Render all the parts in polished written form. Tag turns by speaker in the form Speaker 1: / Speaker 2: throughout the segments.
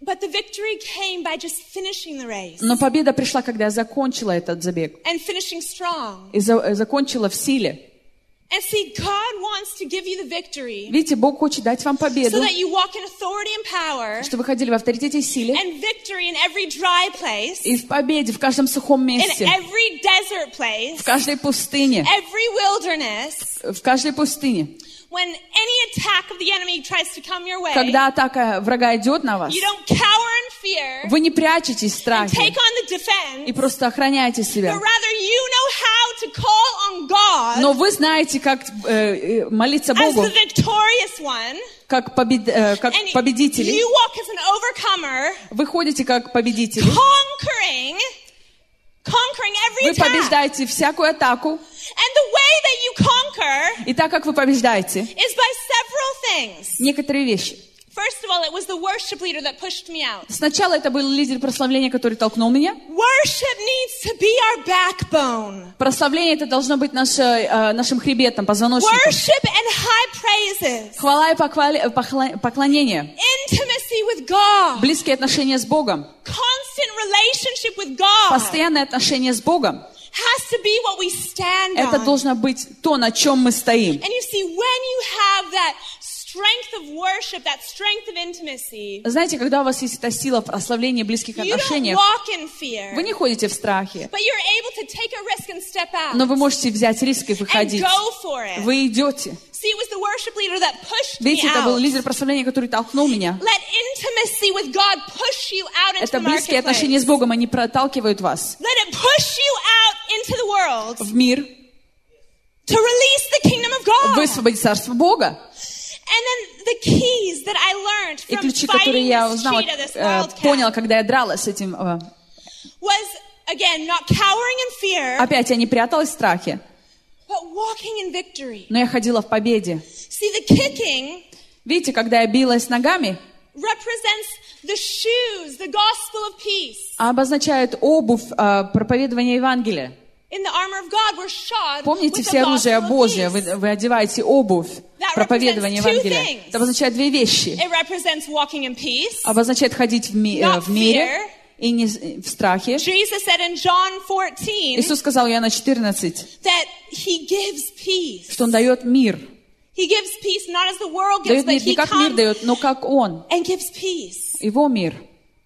Speaker 1: But the victory came by just finishing the race.
Speaker 2: Но победа пришла, когда я закончила этот забег.
Speaker 1: And finishing strong.
Speaker 2: И закончила в силе.
Speaker 1: And see, God wants to give you the victory.
Speaker 2: Видите, Бог хочет дать вам победу,
Speaker 1: So that you walk in authority and power.
Speaker 2: чтобы вы ходили в авторитете и силе.
Speaker 1: And victory in every dry place.
Speaker 2: И в победе в каждом сухом
Speaker 1: In
Speaker 2: месте.
Speaker 1: every desert place.
Speaker 2: В каждой пустыне.
Speaker 1: Every wilderness.
Speaker 2: В каждой пустыне.
Speaker 1: When any attack of the enemy tries to come your way,
Speaker 2: Когда атака врага идет на вас,
Speaker 1: you don't cower in fear,
Speaker 2: вы не прячетесь в
Speaker 1: and
Speaker 2: страхе
Speaker 1: take on the defense,
Speaker 2: и просто охраняете
Speaker 1: but
Speaker 2: себя.
Speaker 1: rather you know how to call on God
Speaker 2: Но вы знаете, как молиться
Speaker 1: as
Speaker 2: Богу,
Speaker 1: the victorious one,
Speaker 2: как
Speaker 1: and
Speaker 2: победители.
Speaker 1: you walk as an overcomer,
Speaker 2: Вы ходите как победители.
Speaker 1: conquering every
Speaker 2: Вы
Speaker 1: attack.
Speaker 2: побеждаете всякую атаку.
Speaker 1: And the way that you conquer
Speaker 2: И так как вы побеждаете,
Speaker 1: is by several things.
Speaker 2: некоторые вещи.
Speaker 1: First of all, it was the worship leader that pushed me out.
Speaker 2: Сначала это был лидер прославления, который толкнул меня.
Speaker 1: Worship needs to be our backbone.
Speaker 2: Прославление это должно быть нашим хребетом, позвоночником.
Speaker 1: Worship and high praises.
Speaker 2: Хвала и поклонение.
Speaker 1: Intimacy with God.
Speaker 2: Близкие отношения с Богом.
Speaker 1: Constant relationship with God.
Speaker 2: Постоянное отношение с Богом.
Speaker 1: Has to be what we stand
Speaker 2: Это
Speaker 1: on.
Speaker 2: должно быть то, на чем мы стоим.
Speaker 1: And you see, when you have that strength of worship, that strength of intimacy,
Speaker 2: Знаете, когда у вас есть эта сила в прославлении близких
Speaker 1: you don't
Speaker 2: отношениях,
Speaker 1: walk in fear,
Speaker 2: вы не ходите в страхе,
Speaker 1: but you're able to take a risk and step out
Speaker 2: но вы можете взять риск и
Speaker 1: and
Speaker 2: выходить.
Speaker 1: go for it.
Speaker 2: Вы идете.
Speaker 1: See, it was the worship leader that pushed me
Speaker 2: Видите, это был
Speaker 1: out.
Speaker 2: лидер прославления, который толкнул меня.
Speaker 1: Let intimacy with God push you out into
Speaker 2: Это
Speaker 1: the
Speaker 2: близкие
Speaker 1: marketplace.
Speaker 2: отношения с Богом, они проталкивают вас
Speaker 1: Let it push you out into the world
Speaker 2: в мир,
Speaker 1: to release the kingdom of God.
Speaker 2: высвободить царство Бога.
Speaker 1: And then the keys that I learned
Speaker 2: И
Speaker 1: from
Speaker 2: ключи, которые
Speaker 1: fighting
Speaker 2: я
Speaker 1: this
Speaker 2: узнала,
Speaker 1: cheetah, this wildcat,
Speaker 2: поняла, когда я дралась с этим.
Speaker 1: was, again, not cowering in fear,
Speaker 2: Опять я не пряталась в страхе,
Speaker 1: but walking in victory.
Speaker 2: но я ходила в победе.
Speaker 1: See, the kicking
Speaker 2: Видите, когда я билась ногами,
Speaker 1: represents the shoes, the gospel of peace.
Speaker 2: обозначает обувь проповедования Евангелия.
Speaker 1: In the armor of God, we're shod
Speaker 2: Помните,
Speaker 1: with the
Speaker 2: все оружие
Speaker 1: gospel of
Speaker 2: Божие,
Speaker 1: peace.
Speaker 2: вы одеваете обувь
Speaker 1: That
Speaker 2: проповедования
Speaker 1: represents two
Speaker 2: Евангелия.
Speaker 1: things.
Speaker 2: Это обозначает две вещи.
Speaker 1: It represents walking in peace.
Speaker 2: Обозначает ходить в
Speaker 1: Not
Speaker 2: мире
Speaker 1: fear.
Speaker 2: и не в страхе.
Speaker 1: Jesus said in John 14
Speaker 2: Иисус сказал Иоанна 14,
Speaker 1: that He gives peace.
Speaker 2: что Он дает мир.
Speaker 1: He gives peace not as the world gives,
Speaker 2: Дает
Speaker 1: but
Speaker 2: мир не
Speaker 1: He
Speaker 2: как мир
Speaker 1: comes
Speaker 2: дает, но как Он.
Speaker 1: and gives peace.
Speaker 2: Его мир.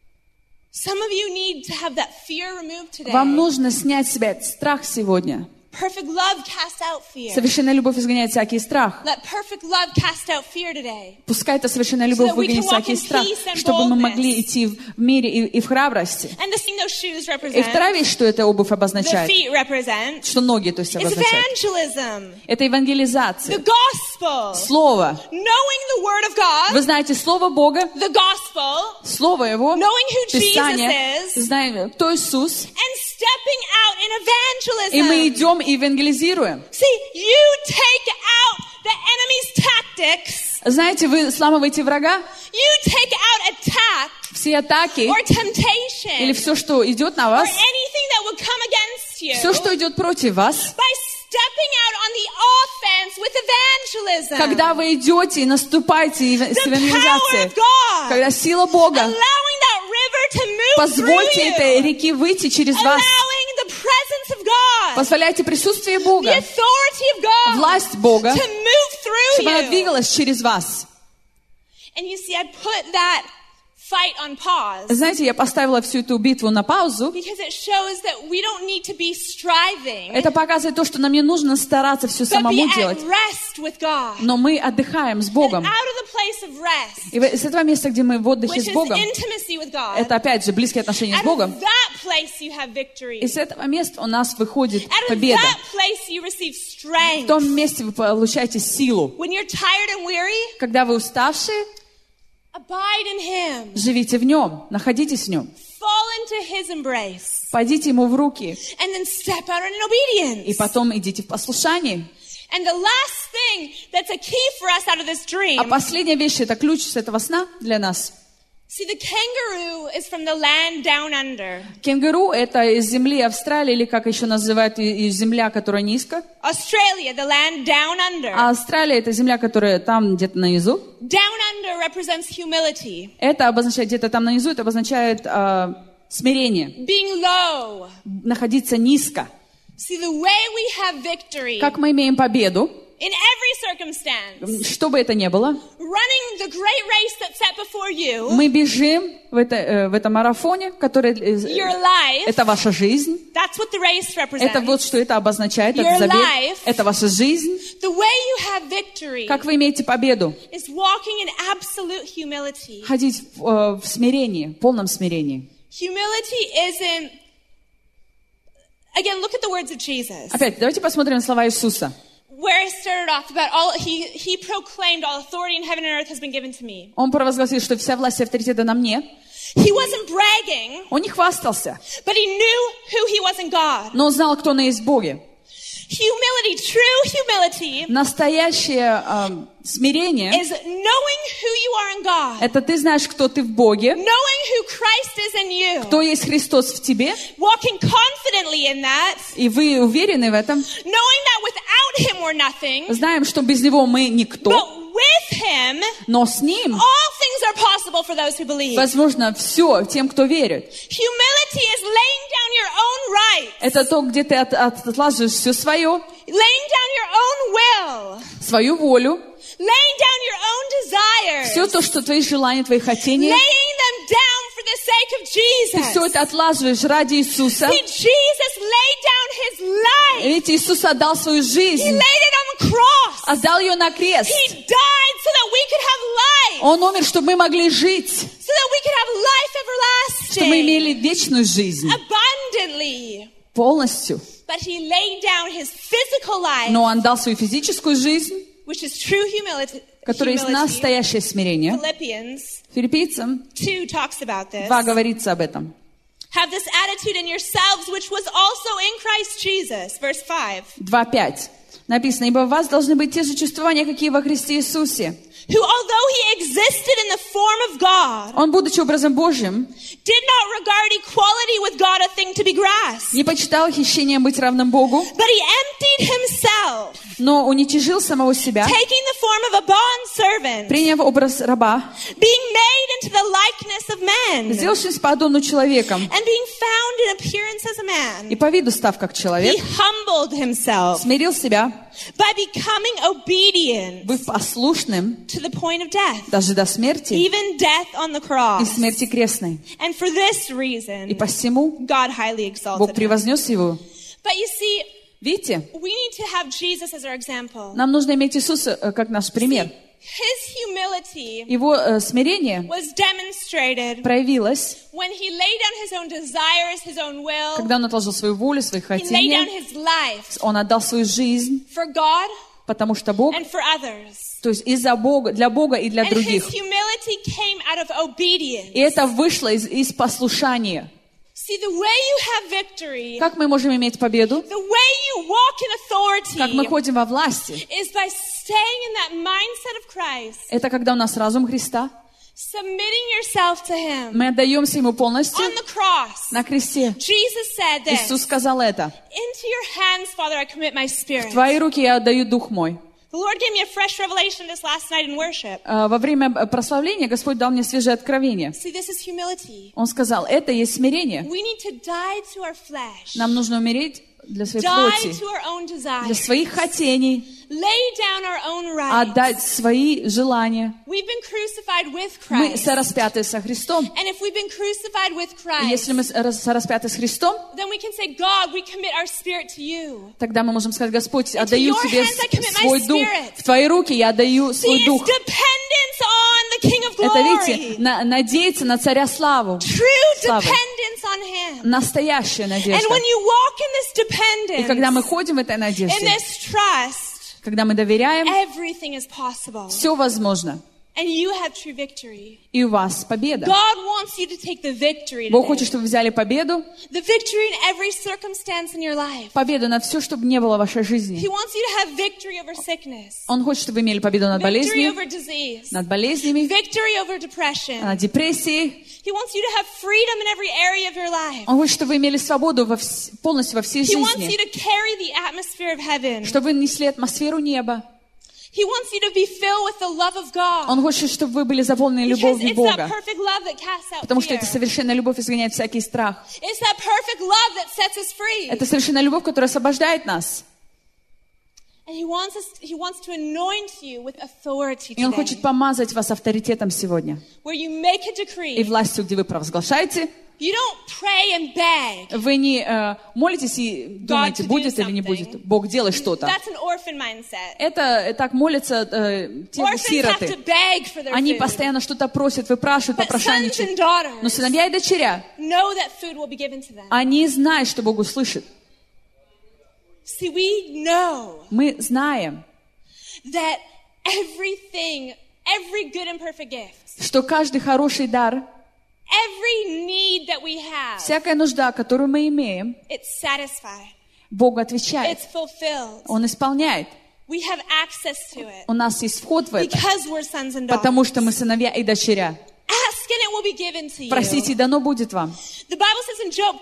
Speaker 1: Some of you need to have that fear removed today.
Speaker 2: Вам нужно снять с себя этот страх сегодня.
Speaker 1: Perfect love cast out fear.
Speaker 2: Совершенная любовь изгоняет всякий страх.
Speaker 1: Let perfect love cast out fear today.
Speaker 2: Пускай эта совершенная любовь
Speaker 1: So that we
Speaker 2: выгонит
Speaker 1: can walk
Speaker 2: всякий
Speaker 1: in
Speaker 2: страх,
Speaker 1: peace and
Speaker 2: чтобы мы
Speaker 1: boldness.
Speaker 2: могли идти в мире и в храбрости.
Speaker 1: And the thing those shoes
Speaker 2: И
Speaker 1: represent,
Speaker 2: вторая вещь, что эта обувь
Speaker 1: the
Speaker 2: обозначает,
Speaker 1: feet represent,
Speaker 2: что ноги, то есть
Speaker 1: is
Speaker 2: обозначает.
Speaker 1: evangelism.
Speaker 2: Это евангелизация.
Speaker 1: The gospel.
Speaker 2: Слово.
Speaker 1: Knowing the word of God,
Speaker 2: Вы знаете Слово Бога,
Speaker 1: the gospel,
Speaker 2: Слово Его,
Speaker 1: knowing who
Speaker 2: Писание,
Speaker 1: Jesus is,
Speaker 2: знаем, кто Иисус,
Speaker 1: and stepping out in
Speaker 2: и мы
Speaker 1: evangelism.
Speaker 2: идем и евангелизируем.
Speaker 1: See, you take out the enemy's tactics.
Speaker 2: Знаете, вы сламываете врага,
Speaker 1: You take out attack
Speaker 2: все атаки
Speaker 1: or temptation
Speaker 2: или все, что идет на
Speaker 1: or
Speaker 2: вас,
Speaker 1: anything that would come against you
Speaker 2: все, что идет против вас,
Speaker 1: by stepping out on the offense with evangelism.
Speaker 2: когда вы идете и наступаете с
Speaker 1: The power
Speaker 2: евангелизацией,
Speaker 1: of God.
Speaker 2: когда сила Бога,
Speaker 1: Allowing that river to move
Speaker 2: позвольте
Speaker 1: through
Speaker 2: этой
Speaker 1: you.
Speaker 2: реке выйти через вас,
Speaker 1: Allowing the presence of God,
Speaker 2: позволяйте присутствие
Speaker 1: the
Speaker 2: Бога,
Speaker 1: authority of God
Speaker 2: власть Бога,
Speaker 1: to move through
Speaker 2: чтобы она
Speaker 1: you.
Speaker 2: двигалась через вас.
Speaker 1: And you see, I put that fight on pause
Speaker 2: Знаете, я поставила всю эту битву на паузу.
Speaker 1: because it shows that we don't need to be striving,
Speaker 2: Это показывает то, что нам не нужно стараться все
Speaker 1: but be
Speaker 2: самому
Speaker 1: at
Speaker 2: делать,
Speaker 1: rest with God.
Speaker 2: но мы отдыхаем с
Speaker 1: And
Speaker 2: Богом.
Speaker 1: out of the place of rest,
Speaker 2: И с этого места, где мы в отдыхе
Speaker 1: which
Speaker 2: с
Speaker 1: is
Speaker 2: Богом,
Speaker 1: intimacy with God,
Speaker 2: это опять же близкие отношения с
Speaker 1: out
Speaker 2: Богом.
Speaker 1: of that place you have victory.
Speaker 2: И с этого места у нас выходит
Speaker 1: Out of
Speaker 2: победа.
Speaker 1: that place you receive
Speaker 2: В
Speaker 1: strength.
Speaker 2: том месте вы получаете силу.
Speaker 1: When you're tired and weary,
Speaker 2: Когда вы уставшие,
Speaker 1: abide in Him.
Speaker 2: живите в Нем, находитесь в Нем.
Speaker 1: Fall into His embrace.
Speaker 2: Пойдите Ему в руки,
Speaker 1: And then step out in obedience.
Speaker 2: и потом идите в послушании.
Speaker 1: And the last thing that's a key for us out of this
Speaker 2: А
Speaker 1: dream
Speaker 2: последняя вещь, это ключ с этого сна для нас.
Speaker 1: See, the kangaroo is from the land down under.
Speaker 2: Кенгуру — это из земли Австралии, или как еще называют, из земля, которая низко.
Speaker 1: Australia, the land down under.
Speaker 2: А Австралия — это земля, которая там где-то внизу.
Speaker 1: Down under represents humility.
Speaker 2: Это обозначает где-то там внизу, это обозначает смирение.
Speaker 1: Being low.
Speaker 2: Находиться низко.
Speaker 1: See, the way we have victory
Speaker 2: Как мы имеем победу,
Speaker 1: in every circumstance,
Speaker 2: что бы это ни было,
Speaker 1: running the great race that's set before you,
Speaker 2: мы бежим в этом марафоне, который
Speaker 1: your life,
Speaker 2: это ваша жизнь.
Speaker 1: that's what the race represents.
Speaker 2: Это вот что это обозначает,
Speaker 1: Your
Speaker 2: это забег,
Speaker 1: life,
Speaker 2: это ваша жизнь.
Speaker 1: the way you have victory
Speaker 2: Как вы имеете победу?
Speaker 1: is walking in absolute humility.
Speaker 2: Ходить в смирении, в полном смирении.
Speaker 1: Humility isn't, again, look at the words of Jesus.
Speaker 2: Опять, давайте посмотрим на слова Иисуса.
Speaker 1: Where I started off about he proclaimed all authority in heaven and earth has been given to me.
Speaker 2: Он провозгласил, что вся власть и авторитет на мне.
Speaker 1: He wasn't bragging,
Speaker 2: Он не хвастался,
Speaker 1: but he knew who he was in God.
Speaker 2: но он знал, кто он есть в Боге.
Speaker 1: Humility, true humility,
Speaker 2: Настоящее смирение
Speaker 1: is knowing who you are in God,
Speaker 2: — это ты знаешь, кто ты в Боге,
Speaker 1: knowing who Christ is in you,
Speaker 2: кто есть Христос в тебе,
Speaker 1: walking confidently in that,
Speaker 2: и вы уверены в этом.
Speaker 1: knowing that without him we're nothing,
Speaker 2: Знаем, что без Него мы никто,
Speaker 1: but with him
Speaker 2: но с Ним
Speaker 1: all things are possible for those who believe.
Speaker 2: возможно все тем, кто верит.
Speaker 1: Humility is laying down your own rights,
Speaker 2: Это то, где ты отлаживаешь все свое,
Speaker 1: laying down your own will,
Speaker 2: свою волю,
Speaker 1: laying down your own desires,
Speaker 2: все то, что твои желания, твои хотения,
Speaker 1: laying them down for the sake of
Speaker 2: ты
Speaker 1: Jesus.
Speaker 2: все это отлаживаешь ради Иисуса.
Speaker 1: See, Jesus laid down his life.
Speaker 2: Ведь Иисус отдал свою
Speaker 1: He
Speaker 2: жизнь,
Speaker 1: laid it on the cross.
Speaker 2: отдал ее на крест.
Speaker 1: He died so that we could have life,
Speaker 2: Он умер, чтобы мы могли жить,
Speaker 1: so that we could have life
Speaker 2: чтобы мы
Speaker 1: everlasting,
Speaker 2: имели вечную жизнь
Speaker 1: abundantly.
Speaker 2: полностью.
Speaker 1: But he laid down his physical life,
Speaker 2: Но Он дал свою физическую жизнь,
Speaker 1: which is true humility.
Speaker 2: которая есть настоящее смирение.
Speaker 1: Philippians
Speaker 2: Филиппийцам
Speaker 1: 2 talks about this.
Speaker 2: 2 говорится об этом.
Speaker 1: Have this attitude in yourselves, which was also in Christ Jesus. Verse 5.
Speaker 2: 2:5. Написано: «Ибо в вас должны быть те же чувствования, какие во Христе Иисусе.
Speaker 1: Who, although he existed in the form of God,
Speaker 2: Он, будучи образом Божьим,
Speaker 1: did not regard equality with God a thing to be grasped,
Speaker 2: не почитал хищением быть равным Богу,
Speaker 1: but he emptied himself,
Speaker 2: но уничижил самого себя,
Speaker 1: taking the form of a bondservant,
Speaker 2: приняв образ раба,
Speaker 1: being made into the likeness of men,
Speaker 2: сделавшись подобным человеком,
Speaker 1: and being found in appearance as a
Speaker 2: и
Speaker 1: man.
Speaker 2: по виду став как человек,
Speaker 1: He humbled himself
Speaker 2: смирил себя,
Speaker 1: by becoming obedient
Speaker 2: быв послушным
Speaker 1: to the point of death,
Speaker 2: даже до смерти
Speaker 1: even death on the
Speaker 2: и
Speaker 1: cross.
Speaker 2: смерти крестной.
Speaker 1: And for this
Speaker 2: И
Speaker 1: reason,
Speaker 2: посему
Speaker 1: God highly
Speaker 2: Бог
Speaker 1: exalted him.
Speaker 2: превознес его».
Speaker 1: But you see,
Speaker 2: Видите,
Speaker 1: we need to have Jesus as our example.
Speaker 2: нам нужно иметь Иисуса как наш пример.
Speaker 1: His humility
Speaker 2: Его смирение
Speaker 1: was demonstrated
Speaker 2: проявилось,
Speaker 1: when he laid down his own desires, his own will.
Speaker 2: когда он отложил свою волю, свои
Speaker 1: He laid down
Speaker 2: хотения,
Speaker 1: his life
Speaker 2: он отдал свою жизнь,
Speaker 1: for God
Speaker 2: потому что Бог,
Speaker 1: and for others.
Speaker 2: то есть из-за Бога, для Бога и для
Speaker 1: And his
Speaker 2: других.
Speaker 1: humility came out of obedience.
Speaker 2: И это вышло из послушания.
Speaker 1: See, the way you have victory,
Speaker 2: Как мы можем иметь победу?
Speaker 1: the way you walk in
Speaker 2: Как мы
Speaker 1: authority,
Speaker 2: ходим во власти?
Speaker 1: is by staying in that mindset of Christ,
Speaker 2: Это когда у нас разум Христа.
Speaker 1: submitting yourself to him.
Speaker 2: Мы отдаемся Ему полностью
Speaker 1: On the cross,
Speaker 2: на кресте.
Speaker 1: Jesus said this,
Speaker 2: Иисус сказал это:
Speaker 1: into your hands, Father, I commit my spirit.
Speaker 2: «В Твои руки я отдаю Дух мой».
Speaker 1: The Lord gave me a fresh revelation this last night in worship.
Speaker 2: Во время прославления Господь дал мне свежее откровение.
Speaker 1: See, this is humility.
Speaker 2: Он сказал: это есть смирение.
Speaker 1: We need to die to our flesh,
Speaker 2: Нам нужно умереть для своей
Speaker 1: die
Speaker 2: плоти,
Speaker 1: to our own
Speaker 2: для
Speaker 1: desires,
Speaker 2: своих хотений,
Speaker 1: lay down our own rights.
Speaker 2: отдать свои желания.
Speaker 1: We've been crucified with
Speaker 2: Мы
Speaker 1: Christ.
Speaker 2: сораспяты со Христом.
Speaker 1: And if we've been crucified with
Speaker 2: И
Speaker 1: Christ,
Speaker 2: если мы сораспяты с Христом,
Speaker 1: then we can say, God, we commit our spirit to you.
Speaker 2: тогда мы можем сказать: Господь, отдаю
Speaker 1: your
Speaker 2: Тебе
Speaker 1: hands I commit my
Speaker 2: свой дух.
Speaker 1: spirit.
Speaker 2: В Твои руки я отдаю
Speaker 1: See,
Speaker 2: свой
Speaker 1: it's
Speaker 2: дух.
Speaker 1: dependence on the King of
Speaker 2: Это,
Speaker 1: Glory.
Speaker 2: видите, надеяться на Царя Славу.
Speaker 1: True
Speaker 2: Славы.
Speaker 1: dependence on Him.
Speaker 2: Настоящая
Speaker 1: And
Speaker 2: надежда.
Speaker 1: when you walk in this
Speaker 2: И когда мы
Speaker 1: dependence,
Speaker 2: ходим в этой
Speaker 1: in
Speaker 2: надежде,
Speaker 1: this trust,
Speaker 2: когда мы доверяем,
Speaker 1: everything is possible.
Speaker 2: все возможно.
Speaker 1: And you have true victory.
Speaker 2: И у вас победа.
Speaker 1: God wants you to take the victory
Speaker 2: Бог
Speaker 1: today.
Speaker 2: хочет, чтобы вы взяли победу.
Speaker 1: The victory in every circumstance in your life.
Speaker 2: Победу над все, чтобы не было в вашей жизни.
Speaker 1: He wants you to have victory over sickness.
Speaker 2: Он хочет, чтобы вы имели победу над
Speaker 1: Victory
Speaker 2: болезнью,
Speaker 1: over disease.
Speaker 2: над болезнями,
Speaker 1: Victory over depression.
Speaker 2: над депрессией.
Speaker 1: He wants you to have freedom in every area of your life.
Speaker 2: Он хочет, чтобы вы имели свободу полностью во всей
Speaker 1: He wants you
Speaker 2: жизни.
Speaker 1: to carry the atmosphere of heaven.
Speaker 2: Чтобы вы несли атмосферу неба.
Speaker 1: He wants you to be filled with the love of God.
Speaker 2: Он хочет, чтобы вы были заполнены
Speaker 1: Because
Speaker 2: любовью
Speaker 1: it's that
Speaker 2: Бога.
Speaker 1: perfect love that casts out
Speaker 2: Потому что
Speaker 1: fear.
Speaker 2: это совершенная любовь изгоняет всякий страх.
Speaker 1: It's that perfect love that sets us free.
Speaker 2: Это совершенная любовь, которая освобождает нас.
Speaker 1: And he wants to anoint you with authority
Speaker 2: И Он
Speaker 1: today.
Speaker 2: хочет помазать вас авторитетом сегодня.
Speaker 1: Where you make a
Speaker 2: И
Speaker 1: decree.
Speaker 2: властью, где вы провозглашаете.
Speaker 1: You don't pray and beg.
Speaker 2: Вы не молитесь и думаете,
Speaker 1: to do
Speaker 2: будет или не будет. Бог, делай что-то.
Speaker 1: That's an orphan mindset.
Speaker 2: Это так молятся те
Speaker 1: Orphans have to
Speaker 2: сироты.
Speaker 1: beg for their
Speaker 2: Они
Speaker 1: food.
Speaker 2: постоянно что-то просят, выпрашивают,
Speaker 1: But sons
Speaker 2: попрошайничают.
Speaker 1: and daughters
Speaker 2: Но сыновья и дочеря,
Speaker 1: know that food will be given to them.
Speaker 2: они знают, что Бог услышит.
Speaker 1: See, we know
Speaker 2: Мы знаем,
Speaker 1: that everything, every good and perfect gift,
Speaker 2: что каждый хороший дар,
Speaker 1: every need that we have,
Speaker 2: всякая нужда, которую мы имеем,
Speaker 1: it's satisfied.
Speaker 2: Бог отвечает.
Speaker 1: It's fulfilled.
Speaker 2: Он исполняет.
Speaker 1: We have access to it
Speaker 2: У нас есть вход в это,
Speaker 1: because we're sons and daughters.
Speaker 2: потому что мы сыновья и дочеря.
Speaker 1: Ask and it will be given to you.
Speaker 2: Просите, и дано будет вам.
Speaker 1: The Bible says in Job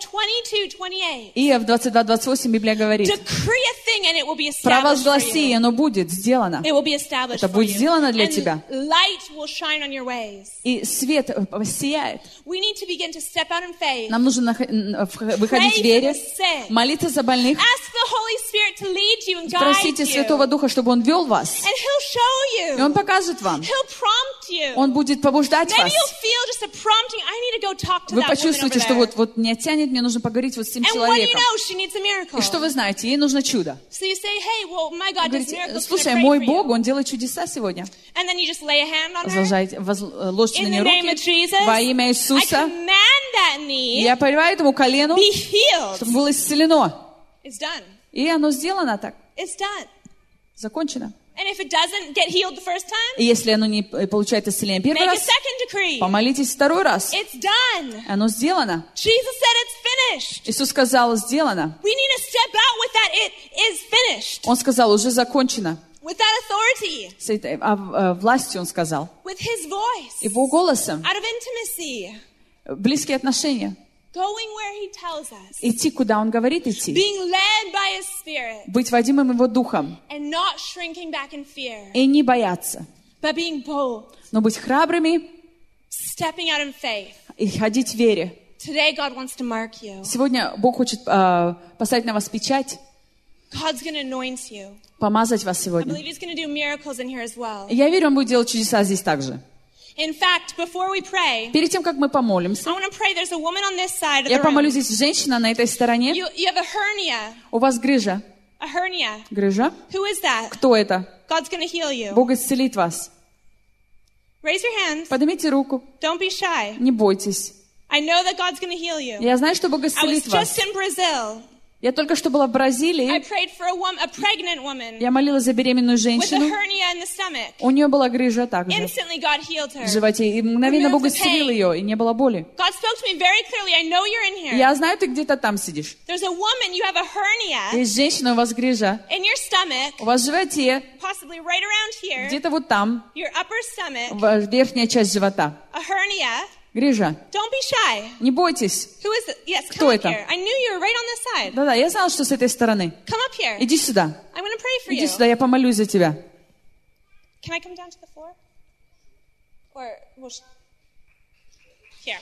Speaker 1: 22:28,
Speaker 2: Иов 22:28 Библия говорит,
Speaker 1: decree a thing and it will be established for
Speaker 2: провозгласи, и
Speaker 1: you.
Speaker 2: оно будет сделано.
Speaker 1: It will be established
Speaker 2: Это
Speaker 1: for
Speaker 2: будет
Speaker 1: you.
Speaker 2: сделано для
Speaker 1: And
Speaker 2: тебя.
Speaker 1: light will shine on your ways.
Speaker 2: И свет сияет.
Speaker 1: We need to begin to step out in faith.
Speaker 2: Нам нужно выходить в вере, молиться за больных.
Speaker 1: Ask the Holy Spirit to lead you and guide
Speaker 2: Просите
Speaker 1: you.
Speaker 2: Святого Духа, чтобы Он вел вас.
Speaker 1: And He'll show
Speaker 2: И Он
Speaker 1: you.
Speaker 2: покажет вам.
Speaker 1: He'll prompt you.
Speaker 2: Он будет побуждать
Speaker 1: Maybe
Speaker 2: вас.
Speaker 1: you'll feel just a prompting. I need to go talk to
Speaker 2: Вы
Speaker 1: that woman over
Speaker 2: почувствуете, что
Speaker 1: there.
Speaker 2: вот меня тянет, мне нужно поговорить вот с этим
Speaker 1: And what do you
Speaker 2: человеком.
Speaker 1: know? She needs a miracle.
Speaker 2: И что вы знаете? Ей нужно чудо.
Speaker 1: So you say, hey, well, my God
Speaker 2: Вы
Speaker 1: does
Speaker 2: говорите,
Speaker 1: miracles. Can I
Speaker 2: слушай,
Speaker 1: pray
Speaker 2: мой
Speaker 1: for
Speaker 2: Бог,
Speaker 1: you?
Speaker 2: Он делает чудеса сегодня.
Speaker 1: And then you just lay a hand on her.
Speaker 2: Ложите на
Speaker 1: In
Speaker 2: нее
Speaker 1: the name of
Speaker 2: руки
Speaker 1: Jesus,
Speaker 2: во имя
Speaker 1: I
Speaker 2: Иисуса.
Speaker 1: command that knee
Speaker 2: Я повелеваю этому колену,
Speaker 1: be healed.
Speaker 2: чтобы было исцелено.
Speaker 1: It's done.
Speaker 2: И оно сделано так.
Speaker 1: It's done.
Speaker 2: Закончено.
Speaker 1: And if it doesn't get healed the first time,
Speaker 2: И если оно не получает исцеление первый
Speaker 1: make a
Speaker 2: раз,
Speaker 1: second decree.
Speaker 2: помолитесь второй раз.
Speaker 1: It's done.
Speaker 2: Оно сделано.
Speaker 1: Jesus said it's finished.
Speaker 2: Иисус сказал, сделано.
Speaker 1: We need to step out with that. It is finished.
Speaker 2: Он сказал, уже закончено.
Speaker 1: With that authority.
Speaker 2: С этой властью Он сказал.
Speaker 1: With His voice.
Speaker 2: Его голосом.
Speaker 1: Out of intimacy.
Speaker 2: Близкие отношения.
Speaker 1: Going where He tells us.
Speaker 2: Идти, куда Он говорит идти.
Speaker 1: Being led by His Spirit.
Speaker 2: Быть водимым Его Духом.
Speaker 1: And not shrinking back in fear.
Speaker 2: И не бояться.
Speaker 1: But being bold.
Speaker 2: Но быть храбрыми
Speaker 1: Stepping out in faith.
Speaker 2: и ходить в вере.
Speaker 1: Today God wants to mark you.
Speaker 2: Сегодня Бог хочет поставить на вас печать,
Speaker 1: God's going to anoint you.
Speaker 2: помазать вас
Speaker 1: I
Speaker 2: сегодня.
Speaker 1: believe He's going to do miracles in here as well.
Speaker 2: Я верю, Он будет делать чудеса здесь также.
Speaker 1: In fact, before we pray,
Speaker 2: Перед тем, как мы помолимся,
Speaker 1: I want to pray. There's a woman on this side of
Speaker 2: я
Speaker 1: the
Speaker 2: помолюсь
Speaker 1: room.
Speaker 2: здесь женщина на этой стороне.
Speaker 1: You have a hernia.
Speaker 2: У вас грыжа.
Speaker 1: A hernia.
Speaker 2: Грыжа?
Speaker 1: Who is that?
Speaker 2: Кто это?
Speaker 1: God's going to heal you.
Speaker 2: Бог исцелит вас.
Speaker 1: Raise your hands.
Speaker 2: Поднимите руку.
Speaker 1: Don't be shy.
Speaker 2: Не бойтесь.
Speaker 1: I know that God's going to heal you.
Speaker 2: Я знаю, что Бог
Speaker 1: I was
Speaker 2: исцелит вас.
Speaker 1: just in Brazil.
Speaker 2: Я только что была в
Speaker 1: I
Speaker 2: Бразилии.
Speaker 1: prayed for a pregnant woman
Speaker 2: Я молилась за беременную
Speaker 1: with a
Speaker 2: женщину.
Speaker 1: hernia in the stomach.
Speaker 2: У нее была грыжа также
Speaker 1: Instantly, God healed her.
Speaker 2: в животе. И мгновенно Бог
Speaker 1: Remove the
Speaker 2: исцелил
Speaker 1: pain.
Speaker 2: ее, и не было боли.
Speaker 1: God spoke to me very clearly. I know you're in here.
Speaker 2: Я знаю, ты где-то там сидишь.
Speaker 1: There's a woman, you have a hernia
Speaker 2: Есть женщина, у вас грыжа.
Speaker 1: in your stomach,
Speaker 2: У вас в животе,
Speaker 1: possibly right around here,
Speaker 2: где-то вот там,
Speaker 1: your upper stomach,
Speaker 2: верхняя часть живота.
Speaker 1: a hernia.
Speaker 2: Грыжа.
Speaker 1: Don't be shy.
Speaker 2: Не бойтесь.
Speaker 1: Who is it? Yes,
Speaker 2: Кто
Speaker 1: come up
Speaker 2: это?
Speaker 1: here. I knew you were right on this side.
Speaker 2: Да-да, я знала, что с этой стороны.
Speaker 1: Come up here.
Speaker 2: Иди сюда.
Speaker 1: I'm going to pray for
Speaker 2: Иди
Speaker 1: you.
Speaker 2: сюда, я помолюсь за тебя.
Speaker 1: Can I come down to the floor? Or, here.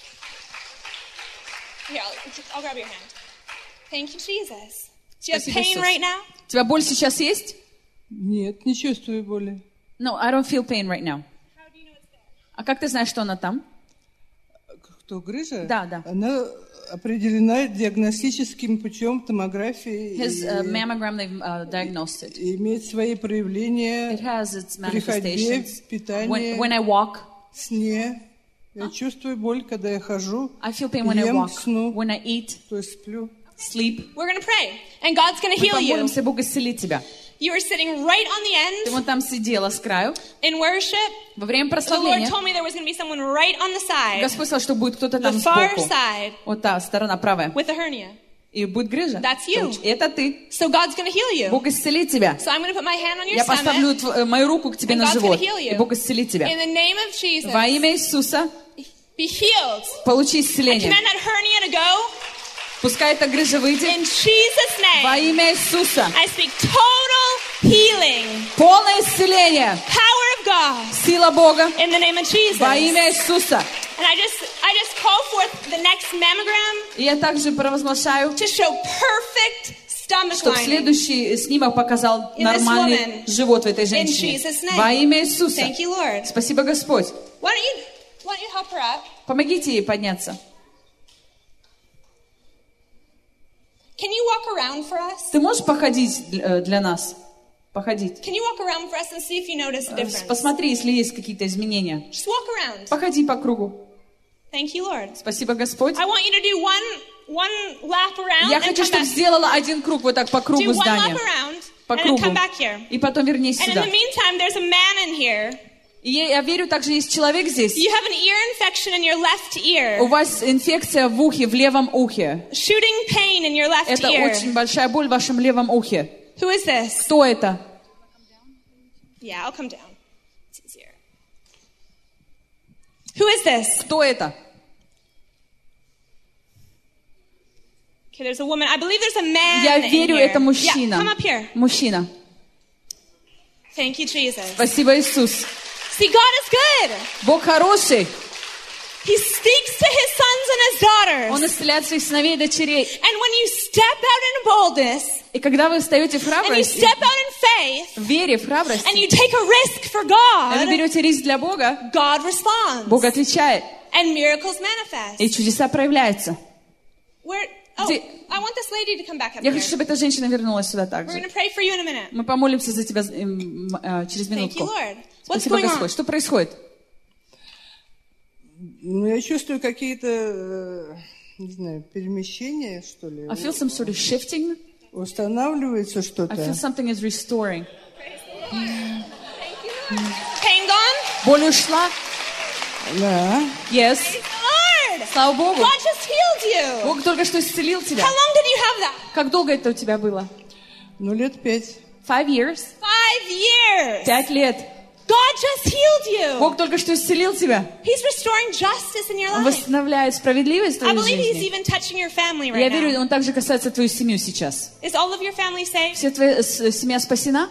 Speaker 1: Here, I'll grab your hand. Thank you, Jesus. Do you have
Speaker 2: Спасибо,
Speaker 1: pain
Speaker 2: Иисус.
Speaker 1: right now?
Speaker 2: У тебя боль сейчас есть?
Speaker 3: Нет, не чувствую боли.
Speaker 2: No, I don't feel pain right now.
Speaker 1: How do you know it's there?
Speaker 2: А как ты знаешь, что она там?
Speaker 3: Кто, грыжа?
Speaker 2: Да, да.
Speaker 3: Она определена диагностическим путем томографии
Speaker 2: His mammogram, they've diagnosed it.
Speaker 3: и имеет свои проявления
Speaker 2: It has its
Speaker 3: при ходьбе,
Speaker 2: manifestations.
Speaker 3: в питании,
Speaker 2: When I walk,
Speaker 3: сне. Я чувствую боль, когда я хожу,
Speaker 2: I feel pain when I
Speaker 3: ем,
Speaker 2: walk.
Speaker 3: сну,
Speaker 2: When I eat,
Speaker 3: то есть сплю.
Speaker 2: sleep.
Speaker 1: We're going to pray. And God's going to
Speaker 2: Мы
Speaker 1: heal you.
Speaker 2: помолимся, Бог исцелит тебя.
Speaker 1: You were sitting right on the
Speaker 2: Ты
Speaker 1: end
Speaker 2: вон там сидела с краю.
Speaker 1: in worship.
Speaker 2: Во время
Speaker 1: The Lord
Speaker 2: прославления
Speaker 1: told me there was going to be someone right on the side,
Speaker 2: Господь сказал, что будет кто-то
Speaker 1: the
Speaker 2: там
Speaker 1: far
Speaker 2: сбоку.
Speaker 1: side,
Speaker 2: Вот та сторона правая.
Speaker 1: with a hernia.
Speaker 2: И будет грыжа.
Speaker 1: That's you.
Speaker 2: Это ты.
Speaker 1: So God's going to heal you.
Speaker 2: Бог исцелит тебя.
Speaker 1: So I'm going to put my hand on your
Speaker 2: Я
Speaker 1: stomach.
Speaker 2: поставлю мою руку к тебе
Speaker 1: And
Speaker 2: на
Speaker 1: God's
Speaker 2: живот.
Speaker 1: gonna heal you.
Speaker 2: И Бог исцелит тебя.
Speaker 1: In the name of Jesus,
Speaker 2: Во имя Иисуса
Speaker 1: be healed.
Speaker 2: получи
Speaker 1: I
Speaker 2: исцеление.
Speaker 1: command that hernia to go.
Speaker 2: Пускай эта грыжа выйдет.
Speaker 1: In Jesus'
Speaker 2: Во
Speaker 1: name,
Speaker 2: имя Иисуса.
Speaker 1: I speak total healing.
Speaker 2: Полное исцеление.
Speaker 1: Power of God.
Speaker 2: Сила Бога.
Speaker 1: In the name of Jesus.
Speaker 2: Во имя Иисуса.
Speaker 1: And I just call forth the next mammogram
Speaker 2: И я также провозглашаю,
Speaker 1: to show perfect stomach
Speaker 2: чтобы
Speaker 1: lining.
Speaker 2: следующий снимок показал
Speaker 1: In this
Speaker 2: нормальный
Speaker 1: woman.
Speaker 2: живот в этой
Speaker 1: In
Speaker 2: женщине.
Speaker 1: Jesus' name.
Speaker 2: Во имя Иисуса.
Speaker 1: Thank you, Lord.
Speaker 2: Спасибо, Господь.
Speaker 1: Why don't you help her up?
Speaker 2: Помогите ей подняться.
Speaker 1: Can you walk around for us?
Speaker 2: Ты можешь походить для нас? Походить.
Speaker 1: Can you walk around for us and see if you notice a difference?
Speaker 2: Посмотри, если есть какие-то изменения.
Speaker 1: Just walk around.
Speaker 2: Походи по кругу.
Speaker 1: Thank you, Lord.
Speaker 2: Спасибо, Господь.
Speaker 1: I want you to do one lap around
Speaker 2: Я
Speaker 1: and
Speaker 2: хочу,
Speaker 1: come
Speaker 2: чтобы
Speaker 1: back.
Speaker 2: сделала один круг вот так по
Speaker 1: Do
Speaker 2: кругу
Speaker 1: one lap
Speaker 2: здания.
Speaker 1: around
Speaker 2: По
Speaker 1: and then
Speaker 2: кругу.
Speaker 1: come back here.
Speaker 2: И потом вернись
Speaker 1: And in
Speaker 2: сюда.
Speaker 1: the meantime, there's a man in here.
Speaker 2: И я верю, также есть человек здесь.
Speaker 1: You have an ear infection in your left
Speaker 2: У
Speaker 1: ear.
Speaker 2: вас инфекция в ухе, в левом ухе.
Speaker 1: Shooting pain in your left
Speaker 2: Это
Speaker 1: ear.
Speaker 2: очень большая боль в вашем левом ухе.
Speaker 1: Who is this?
Speaker 2: Кто это?
Speaker 1: Yeah, I'll come down. It's easier. Who is this?
Speaker 2: Кто это?
Speaker 1: Okay, there's a woman. I believe there's a man
Speaker 2: Я
Speaker 1: in
Speaker 2: верю,
Speaker 1: here.
Speaker 2: это мужчина.
Speaker 1: Yeah, come up here.
Speaker 2: Мужчина.
Speaker 1: Thank you, Jesus.
Speaker 2: Спасибо, Иисус.
Speaker 1: See, God is good.
Speaker 2: Бог хороший.
Speaker 1: He speaks to his sons and his daughters.
Speaker 2: Он исцеляет своих сыновей и дочерей.
Speaker 1: And when you step out in boldness,
Speaker 2: И когда вы встаете в
Speaker 1: and you
Speaker 2: храбрость,
Speaker 1: step out in faith,
Speaker 2: в вере, в
Speaker 1: and
Speaker 2: храбрость,
Speaker 1: you take a risk for
Speaker 2: и вы
Speaker 1: God,
Speaker 2: берете риск для Бога,
Speaker 1: God responds.
Speaker 2: Бог отвечает,
Speaker 1: And miracles manifest.
Speaker 2: и чудеса проявляются.
Speaker 1: I want this lady to come back up
Speaker 2: Я
Speaker 1: here.
Speaker 2: хочу, чтобы эта женщина вернулась сюда
Speaker 1: We're
Speaker 2: также.
Speaker 1: going to pray for you in a minute.
Speaker 2: Мы помолимся за тебя через
Speaker 1: Thank you,
Speaker 2: минутку.
Speaker 1: Lord. What's
Speaker 2: Спасибо,
Speaker 1: going
Speaker 2: Господь.
Speaker 1: on?
Speaker 2: Что происходит?
Speaker 3: Ну, я чувствую какие-то, не знаю, перемещения, что ли.
Speaker 2: I feel some sort of shifting.
Speaker 3: Устанавливается
Speaker 2: I feel
Speaker 3: что-то.
Speaker 2: something is restoring.
Speaker 1: Pain gone?
Speaker 2: Боль ушла?
Speaker 3: Да.
Speaker 2: Yes.
Speaker 1: Praise the Lord.
Speaker 2: Слава Богу.
Speaker 1: God just healed you.
Speaker 2: Бог только что исцелил тебя.
Speaker 1: How long did you have that?
Speaker 2: Как долго это у тебя было?
Speaker 3: Ну, лет 5.
Speaker 2: 5 years?
Speaker 1: 5 years.
Speaker 2: 5 лет.
Speaker 1: God just healed you.
Speaker 2: Бог только что исцелил тебя.
Speaker 1: He's restoring justice in your
Speaker 2: Он
Speaker 1: life.
Speaker 2: восстанавливает справедливость в
Speaker 1: I
Speaker 2: твоей
Speaker 1: believe He's
Speaker 2: жизни.
Speaker 1: even touching your family
Speaker 2: Я
Speaker 1: right
Speaker 2: верю,
Speaker 1: now.
Speaker 2: Он также касается твою семью сейчас.
Speaker 1: Is all of your family saved?
Speaker 2: Вся твоя семья спасена?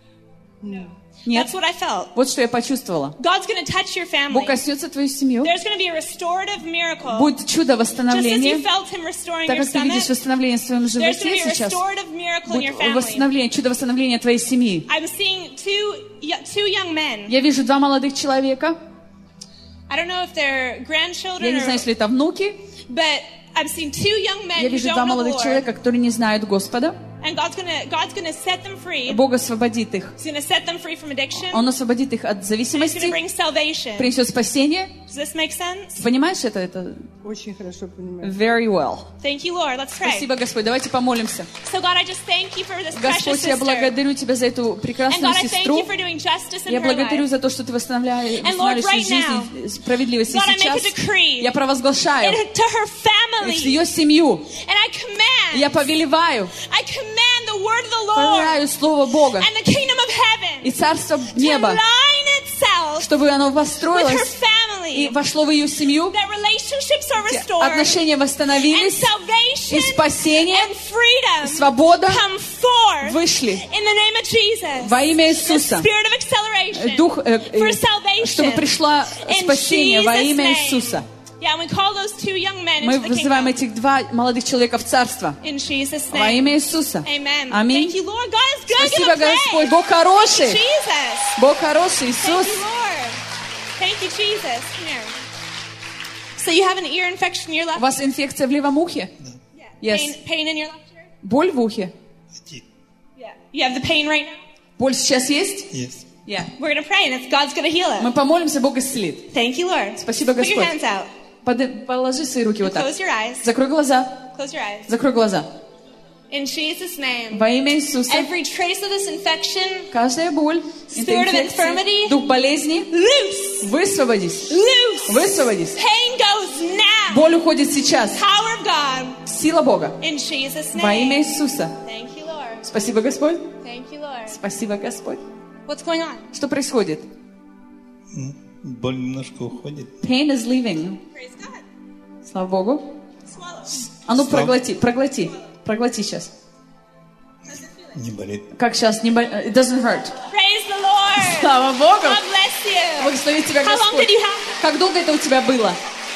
Speaker 2: Нет?
Speaker 1: That's what I felt.
Speaker 2: Вот что я почувствовала.
Speaker 1: God's going to touch your family.
Speaker 2: Бог коснется твою семью.
Speaker 1: There's going to be a restorative miracle.
Speaker 2: Будет чудо
Speaker 1: Just as
Speaker 2: восстановления.
Speaker 1: you felt Him restoring
Speaker 2: Так
Speaker 1: your
Speaker 2: как ты видишь
Speaker 1: stomach,
Speaker 2: восстановление в своем
Speaker 1: there's going to
Speaker 2: животе
Speaker 1: be a
Speaker 2: сейчас,
Speaker 1: restorative miracle in your
Speaker 2: будет
Speaker 1: family.
Speaker 2: восстановление, чудо восстановления твоей семьи.
Speaker 1: I'm seeing two young men.
Speaker 2: Я вижу 2 молодых человека.
Speaker 1: I don't know if they're
Speaker 2: Я
Speaker 1: grandchildren
Speaker 2: не знаю,
Speaker 1: or,
Speaker 2: если это внуки.
Speaker 1: but I'm seeing 2 young men
Speaker 2: Я
Speaker 1: who
Speaker 2: вижу
Speaker 1: don't
Speaker 2: 2
Speaker 1: know the
Speaker 2: молодых
Speaker 1: Lord.
Speaker 2: человека, которые не знают Господа.
Speaker 1: And God's gonna set them free.
Speaker 2: Бог освободит их.
Speaker 1: He's gonna set them free from addiction.
Speaker 2: Он освободит их от
Speaker 1: And He's gonna
Speaker 2: зависимости,
Speaker 1: bring salvation.
Speaker 2: принесет спасение.
Speaker 1: Does this make sense?
Speaker 2: Понимаешь это? Это
Speaker 3: Очень хорошо понимаю.
Speaker 2: very well.
Speaker 1: Thank you, Lord. Let's pray.
Speaker 2: Спасибо, Господь. Давайте помолимся.
Speaker 1: So God, I just thank you for this precious
Speaker 2: Господь, я
Speaker 1: sister.
Speaker 2: благодарю Тебя за эту
Speaker 1: And
Speaker 2: прекрасную
Speaker 1: God, I thank
Speaker 2: сестру.
Speaker 1: you for doing justice in
Speaker 2: Я
Speaker 1: her
Speaker 2: благодарю
Speaker 1: life.
Speaker 2: за то, что Ты восстанавливаешь
Speaker 1: And Lord,
Speaker 2: всю
Speaker 1: right now,
Speaker 2: жизнь справедливости
Speaker 1: God, I make
Speaker 2: сейчас.
Speaker 1: a decree
Speaker 2: Я провозглашаю
Speaker 1: to her
Speaker 2: в
Speaker 1: family.
Speaker 2: ее семью.
Speaker 1: And I command,
Speaker 2: Я повелеваю,
Speaker 1: I command the word of the Lord
Speaker 2: повелеваю Слово Бога
Speaker 1: and the kingdom of heaven
Speaker 2: и Царство
Speaker 1: to
Speaker 2: Неба,
Speaker 1: align itself
Speaker 2: чтобы оно
Speaker 1: with her
Speaker 2: построилось и
Speaker 1: family.
Speaker 2: вошло в ее семью.
Speaker 1: That relationships are restored.
Speaker 2: Отношения
Speaker 1: And
Speaker 2: восстановились,
Speaker 1: salvation
Speaker 2: и спасение,
Speaker 1: and freedom
Speaker 2: свобода
Speaker 1: come forth
Speaker 2: вышли
Speaker 1: in the name of Jesus.
Speaker 2: во имя
Speaker 1: The
Speaker 2: Иисуса.
Speaker 1: spirit of acceleration
Speaker 2: Дух,
Speaker 1: for salvation
Speaker 2: чтобы пришло
Speaker 1: in
Speaker 2: спасение во
Speaker 1: Jesus'
Speaker 2: имя
Speaker 1: name.
Speaker 2: Иисуса.
Speaker 1: Yeah, and we call those 2 young men
Speaker 2: Мы
Speaker 1: into the
Speaker 2: вызываем
Speaker 1: kingdom.
Speaker 2: этих 2 молодых человека в Царство
Speaker 1: In Jesus'
Speaker 2: во
Speaker 1: name.
Speaker 2: имя Иисуса.
Speaker 1: Amen.
Speaker 2: Аминь.
Speaker 1: Thank you, Lord. God is good.
Speaker 2: Спасибо,
Speaker 1: Give him
Speaker 2: Господь.
Speaker 1: praise.
Speaker 2: Бог хороший.
Speaker 1: Thank you, Jesus.
Speaker 2: Бог хороший, Иисус.
Speaker 1: Thank you, Lord. Thank you, Jesus. Come here. So you have an ear infection in your
Speaker 2: У
Speaker 1: left
Speaker 2: вас инфекция в левом ухе?
Speaker 1: Yeah.
Speaker 2: Yes.
Speaker 1: Pain in your left ear?
Speaker 2: Боль в ухе?
Speaker 1: Yeah. You have the pain right now?
Speaker 2: Боль сейчас есть?
Speaker 4: Yes.
Speaker 2: Yeah.
Speaker 1: We're going to pray, and God's going to heal it.
Speaker 2: Мы помолимся, Бог исцелит.
Speaker 1: Thank you, Lord.
Speaker 2: Спасибо,
Speaker 1: Put your
Speaker 2: Господь.
Speaker 1: hands out.
Speaker 2: Положи свои руки вот так.
Speaker 1: Close your eyes.
Speaker 2: Закрой глаза.
Speaker 1: Close your eyes.
Speaker 2: Закрой глаза.
Speaker 1: In Jesus' name.
Speaker 2: Во имя Иисуса.
Speaker 1: Every trace of this infection,
Speaker 2: Каждая боль,
Speaker 1: spirit of infirmity,
Speaker 2: дух болезни,
Speaker 1: loose.
Speaker 2: высвободись.
Speaker 1: Loose.
Speaker 2: Высвободись.
Speaker 1: Pain goes now.
Speaker 2: Боль уходит сейчас.
Speaker 1: Power of God.
Speaker 2: Сила Бога.
Speaker 1: In Jesus' name.
Speaker 2: Во имя Иисуса.
Speaker 1: Thank you, Lord.
Speaker 2: Спасибо, Господь.
Speaker 1: Thank you, Lord.
Speaker 2: Спасибо, Господь.
Speaker 1: What's going on?
Speaker 2: Что происходит?
Speaker 4: Боль немножко уходит.
Speaker 2: Pain is leaving.
Speaker 1: Praise God.
Speaker 2: Слава Богу.
Speaker 1: Swallow.
Speaker 2: А ну проглоти сейчас.
Speaker 4: Не болит.
Speaker 2: Как сейчас? Не болит? It doesn't hurt.
Speaker 1: Praise the Lord.
Speaker 2: Слава Богу.
Speaker 1: God bless you.
Speaker 2: Благословит тебя
Speaker 1: How long
Speaker 2: Господь.
Speaker 1: did you have?
Speaker 2: Как долго это у тебя было?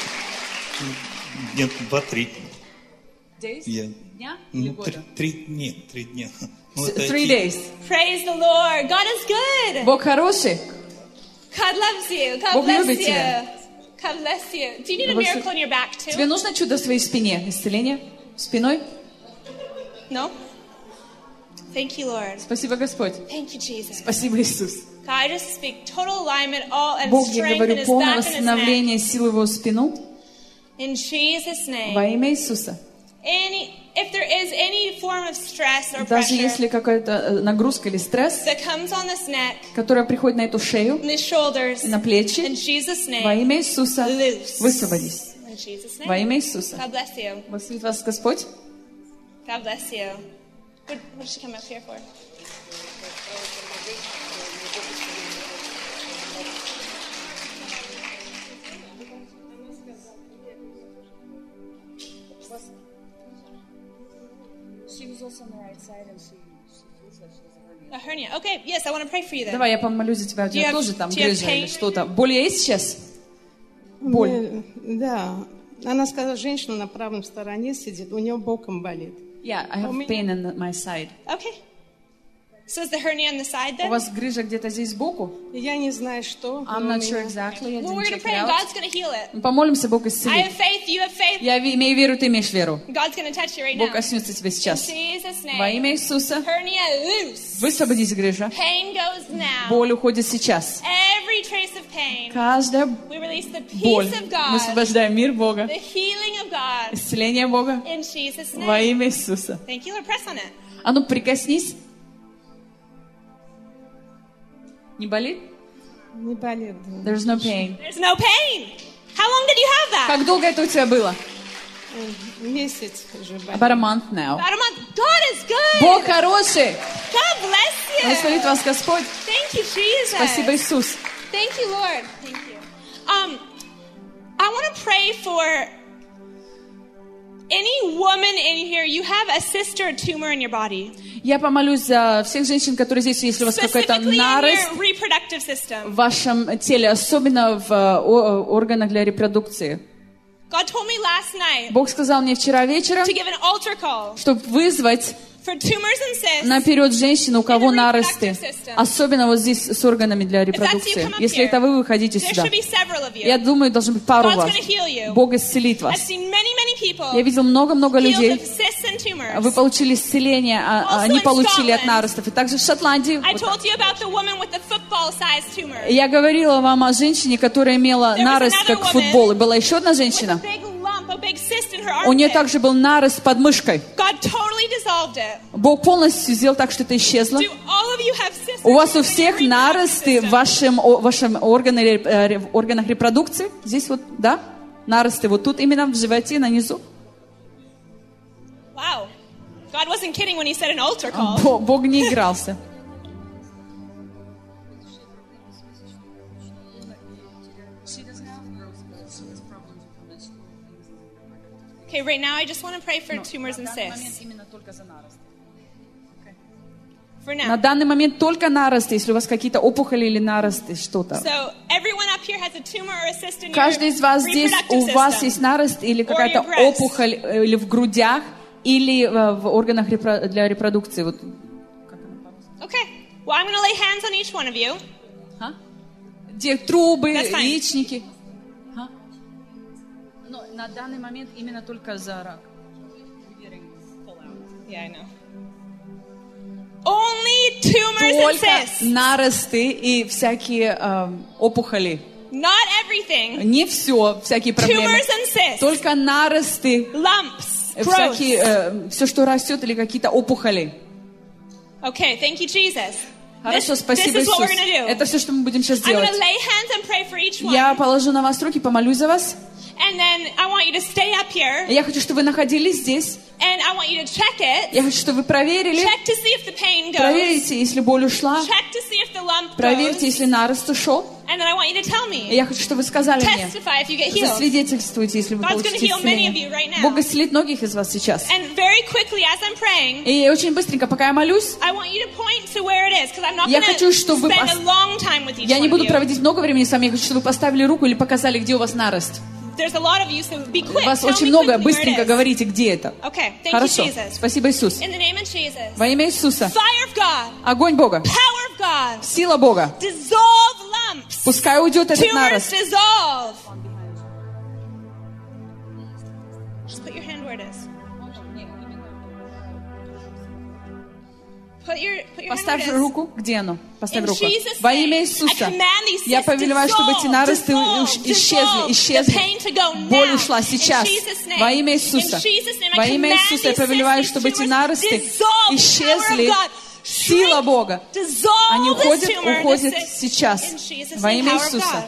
Speaker 4: Нет, 2-3. Я...
Speaker 2: Дня или
Speaker 4: Ну,
Speaker 2: года?
Speaker 4: 3 дня. Ну, это
Speaker 2: 3 days.
Speaker 1: Praise the Lord. God is good.
Speaker 2: Бог хороший.
Speaker 1: God loves you. God
Speaker 2: Бог
Speaker 1: bless
Speaker 2: любит
Speaker 1: you.
Speaker 2: тебя.
Speaker 1: God bless you. Do you need a
Speaker 2: Благослов-
Speaker 1: miracle in your back too?
Speaker 2: Тебе нужно чудо в своей спине? Исцеление? Спиной?
Speaker 1: No? Thank you, Lord.
Speaker 2: Спасибо, Господь.
Speaker 1: Thank you, Jesus.
Speaker 2: Спасибо, Иисус.
Speaker 1: God, I just speak total alignment, all and
Speaker 2: Бог, я
Speaker 1: strength in
Speaker 2: говорю,
Speaker 1: his
Speaker 2: полное
Speaker 1: back and his neck.
Speaker 2: восстановление силы в его спину
Speaker 1: In Jesus'
Speaker 2: во
Speaker 1: name.
Speaker 2: имя Иисуса.
Speaker 1: If there is any form of stress or
Speaker 2: Даже
Speaker 1: pressure
Speaker 2: если какая-то нагрузка или стресс,
Speaker 1: that comes on this neck,
Speaker 2: которая приходит на эту шею,
Speaker 1: and these shoulders,
Speaker 2: на плечи,
Speaker 1: in Jesus'
Speaker 2: во
Speaker 1: name,
Speaker 2: имя Иисуса,
Speaker 1: loose.
Speaker 2: высвободись.
Speaker 1: In Jesus'
Speaker 2: Во
Speaker 1: name.
Speaker 2: имя Иисуса.
Speaker 1: God bless you.
Speaker 2: Благословит вас Господь.
Speaker 1: God bless you. What did she come up here for? A hernia. Okay, yes, I want to pray for you then.
Speaker 2: Давай, я помолюсь за тебя. У
Speaker 1: Do you
Speaker 2: тебя
Speaker 1: have-
Speaker 2: тоже там
Speaker 1: do you have
Speaker 2: грыжа или
Speaker 1: pain?
Speaker 2: что-то. Боль есть сейчас? Боль.
Speaker 3: Да. Она сказала, женщина на правой стороне сидит, у нее боком болит.
Speaker 2: Yeah, I have pain on my side.
Speaker 1: Okay. So is the hernia on the side
Speaker 2: У
Speaker 1: then?
Speaker 2: вас грыжа где-то здесь сбоку?
Speaker 3: Я не знаю, что.
Speaker 2: I'm
Speaker 3: но у
Speaker 2: not sure
Speaker 3: меня-
Speaker 2: exactly. I
Speaker 1: Well, we're
Speaker 2: didn't
Speaker 1: going to
Speaker 2: check
Speaker 1: pray
Speaker 2: it
Speaker 1: and
Speaker 2: out.
Speaker 1: God's going to heal it.
Speaker 2: Мы помолимся, Бог
Speaker 1: I
Speaker 2: исцелит.
Speaker 1: have faith, you have faith.
Speaker 2: Я имею веру, ты имеешь веру.
Speaker 1: God's going to touch you right
Speaker 2: Бог
Speaker 1: now.
Speaker 2: коснется тебя
Speaker 1: In
Speaker 2: сейчас.
Speaker 1: Jesus'
Speaker 2: Во
Speaker 1: name.
Speaker 2: имя Иисуса.
Speaker 1: Hernia loose.
Speaker 2: Высвободись, грыжа.
Speaker 1: Pain goes now.
Speaker 2: Боль уходит сейчас.
Speaker 1: Every trace of pain.
Speaker 2: Каждая
Speaker 1: We release the
Speaker 2: боль.
Speaker 1: peace of
Speaker 2: Мы
Speaker 1: God,
Speaker 2: освобождаем мир Бога.
Speaker 1: the healing of God.
Speaker 2: Исцеление Бога.
Speaker 1: In Jesus'
Speaker 2: Во
Speaker 1: name.
Speaker 2: имя Иисуса.
Speaker 1: Thank you, Lord. Press on it.
Speaker 2: А ну, прикоснись. Не болит?
Speaker 3: Не болит.
Speaker 2: There's no pain.
Speaker 1: There's no pain. How long did you have that?
Speaker 2: Как долго это у тебя было?
Speaker 3: Месяц уже болит.
Speaker 2: About a month now.
Speaker 1: About a month. God is good.
Speaker 2: Бог хороший.
Speaker 1: God bless
Speaker 2: Благословит
Speaker 1: you.
Speaker 2: вас Господь.
Speaker 1: Thank you, Jesus.
Speaker 2: Спасибо, Иисус.
Speaker 1: Thank you, Lord. Thank you. I want to pray for any woman in here. You have a cyst or a tumor in your body,
Speaker 2: Я помолюсь за всех женщин, которые здесь, если у вас какой-то
Speaker 1: specifically in
Speaker 2: нарост
Speaker 1: your reproductive system.
Speaker 2: в вашем теле, особенно в органах для репродукции.
Speaker 1: God told me last night
Speaker 2: Бог сказал мне вчера вечером,
Speaker 1: to give an altar call
Speaker 2: чтобы вызвать
Speaker 1: for tumors and cysts.
Speaker 2: наперед женщин, у кого
Speaker 1: In the
Speaker 2: наросты,
Speaker 1: reproductive system.
Speaker 2: особенно вот здесь с органами для репродукции.
Speaker 1: come up
Speaker 2: Если
Speaker 1: here.
Speaker 2: это вы, выходите
Speaker 1: There
Speaker 2: сюда.
Speaker 1: should be several of you.
Speaker 2: Я думаю, должно быть пару
Speaker 1: God's
Speaker 2: вас.
Speaker 1: going to heal you.
Speaker 2: Бог исцелит
Speaker 1: I've
Speaker 2: вас.
Speaker 1: seen many people
Speaker 2: Я видел много-много
Speaker 1: healed
Speaker 2: людей.
Speaker 1: of cysts and tumors.
Speaker 2: Вы получили исцеление,
Speaker 1: Also
Speaker 2: они
Speaker 1: in
Speaker 2: получили от
Speaker 1: Scotland.
Speaker 2: наростов. И также в Шотландии.
Speaker 1: I told you about the woman with the football-sized tumor.
Speaker 2: Я говорила вам о женщине, которая имела
Speaker 1: There was
Speaker 2: нарост
Speaker 1: another
Speaker 2: как
Speaker 1: woman
Speaker 2: футбол. И была еще одна
Speaker 1: With a
Speaker 2: женщина.
Speaker 1: big lump, a big cyst in her
Speaker 2: У нее
Speaker 1: armpit.
Speaker 2: также был нарост под мышкой.
Speaker 1: God totally dissolved it.
Speaker 2: Бог полностью сделал так, что это исчезло.
Speaker 1: Do all of you have cysts?
Speaker 2: У вас у
Speaker 1: in your
Speaker 2: всех
Speaker 1: reproductive
Speaker 2: наросты
Speaker 1: system?
Speaker 2: в вашем органах репродукции. Здесь вот, да? Наросты вот тут, именно в животе, на низу.
Speaker 1: Wow. God wasn't kidding when he said an altar call.
Speaker 2: Бог не игрался.
Speaker 1: Okay, right now I just want to pray for tumors and cysts. For
Speaker 2: На
Speaker 1: now.
Speaker 2: данный момент только наросты, если у вас какие-то опухоли или наросты, что-то.
Speaker 1: So everyone up here has a tumor or a cyst in your
Speaker 2: Каждый из вас здесь, у
Speaker 1: reproductive
Speaker 2: вас
Speaker 1: system.
Speaker 2: есть нарост или какая-то
Speaker 1: your breast.
Speaker 2: опухоль или в грудях, или в органах для репродукции. Вот.
Speaker 1: Okay. Well, I'm going to lay hands on each one of you.
Speaker 2: Где трубы,
Speaker 1: That's fine.
Speaker 2: яичники. Но на данный момент именно только за рак.
Speaker 1: Yeah, I know. Only tumors and
Speaker 2: Только
Speaker 1: cysts.
Speaker 2: наросты и всякие опухоли.
Speaker 1: Not everything.
Speaker 2: Не все, всякие проблемы.
Speaker 1: Tumors and cysts.
Speaker 2: Только наросты,
Speaker 1: Lumps.
Speaker 2: всякие, все, что растет, или какие-то опухоли.
Speaker 1: Okay, thank you, Jesus.
Speaker 2: Хорошо,
Speaker 1: This
Speaker 2: спасибо,
Speaker 1: is what
Speaker 2: Иисус.
Speaker 1: we're gonna do.
Speaker 2: Это все, что мы будем сейчас
Speaker 1: I'm
Speaker 2: делать.
Speaker 1: going to lay hands and pray for each one.
Speaker 2: Я положу на вас руки, помолюсь за вас.
Speaker 1: And then I want you to stay up here.
Speaker 2: Я хочу, чтобы вы находились здесь.
Speaker 1: And I want you to check it.
Speaker 2: Я хочу, чтобы вы проверили.
Speaker 1: Check to see if the pain goes.
Speaker 2: Проверите, если боль ушла.
Speaker 1: Check to see if the lump
Speaker 2: Проверьте,
Speaker 1: goes.
Speaker 2: если нарост ушел.
Speaker 1: And then I want you to tell
Speaker 2: И
Speaker 1: me.
Speaker 2: я хочу, чтобы вы сказали мне.
Speaker 1: Testify if you get healed.
Speaker 2: Засвидетельствуйте, если вы
Speaker 1: God's
Speaker 2: получите
Speaker 1: gonna heal many of
Speaker 2: исцеление.
Speaker 1: you right now.
Speaker 2: Бог исцелит многих из вас сейчас.
Speaker 1: And very quickly, as I'm praying,
Speaker 2: И очень быстренько, пока я молюсь,
Speaker 1: I want you to point to where it is, because I'm not
Speaker 2: Я
Speaker 1: going to
Speaker 2: хочу, чтобы вы
Speaker 1: spend a long time with each
Speaker 2: я не
Speaker 1: one of
Speaker 2: буду
Speaker 1: you.
Speaker 2: проводить много времени с вами. Я хочу, чтобы вы поставили руку или показали, где у вас нарост.
Speaker 1: There's a lot of you, so be quick.
Speaker 2: Вас
Speaker 1: Tell
Speaker 2: очень
Speaker 1: me
Speaker 2: много,
Speaker 1: quickly where
Speaker 2: быстренько
Speaker 1: it is.
Speaker 2: говорите, где это.
Speaker 1: Okay, thank you,
Speaker 2: Хорошо.
Speaker 1: Jesus.
Speaker 2: Спасибо, Иисус.
Speaker 1: In the name of Jesus.
Speaker 2: Во имя Иисуса.
Speaker 1: Fire of God,
Speaker 2: Огонь Бога.
Speaker 1: power of God,
Speaker 2: Сила Бога.
Speaker 1: dissolve lumps.
Speaker 2: Пускай уйдет этот
Speaker 1: Tumors
Speaker 2: нарост.
Speaker 1: dissolve. Just put your hand where it is. Put your hand
Speaker 2: Поставь
Speaker 1: where it is.
Speaker 2: руку. Где оно? Поставь
Speaker 1: In
Speaker 2: руку.
Speaker 1: Jesus'
Speaker 2: Во имя
Speaker 1: name,
Speaker 2: Иисуса.
Speaker 1: I command these
Speaker 2: Я
Speaker 1: cysts
Speaker 2: повелеваю, чтобы эти наросты
Speaker 1: dissolve,
Speaker 2: исчезли.
Speaker 1: the pain to go
Speaker 2: Боль
Speaker 1: now.
Speaker 2: ушла
Speaker 1: In
Speaker 2: сейчас.
Speaker 1: Jesus' name.
Speaker 2: Во имя
Speaker 1: In
Speaker 2: Иисуса.
Speaker 1: Jesus' name, I
Speaker 2: Во имя
Speaker 1: command
Speaker 2: Иисуса я
Speaker 1: these
Speaker 2: повелеваю,
Speaker 1: cysts,
Speaker 2: чтобы эти
Speaker 1: tumors
Speaker 2: наросты
Speaker 1: dissolve.
Speaker 2: исчезли.
Speaker 1: Power of God.
Speaker 2: Сила
Speaker 1: Shrink.
Speaker 2: Бога.
Speaker 1: Dissolve
Speaker 2: Они
Speaker 1: this
Speaker 2: уходят,
Speaker 1: tumor,
Speaker 2: уходят
Speaker 1: this cyst.
Speaker 2: сейчас.
Speaker 1: In Jesus'
Speaker 2: Во
Speaker 1: name,
Speaker 2: имя
Speaker 1: power of
Speaker 2: Иисуса.
Speaker 1: God.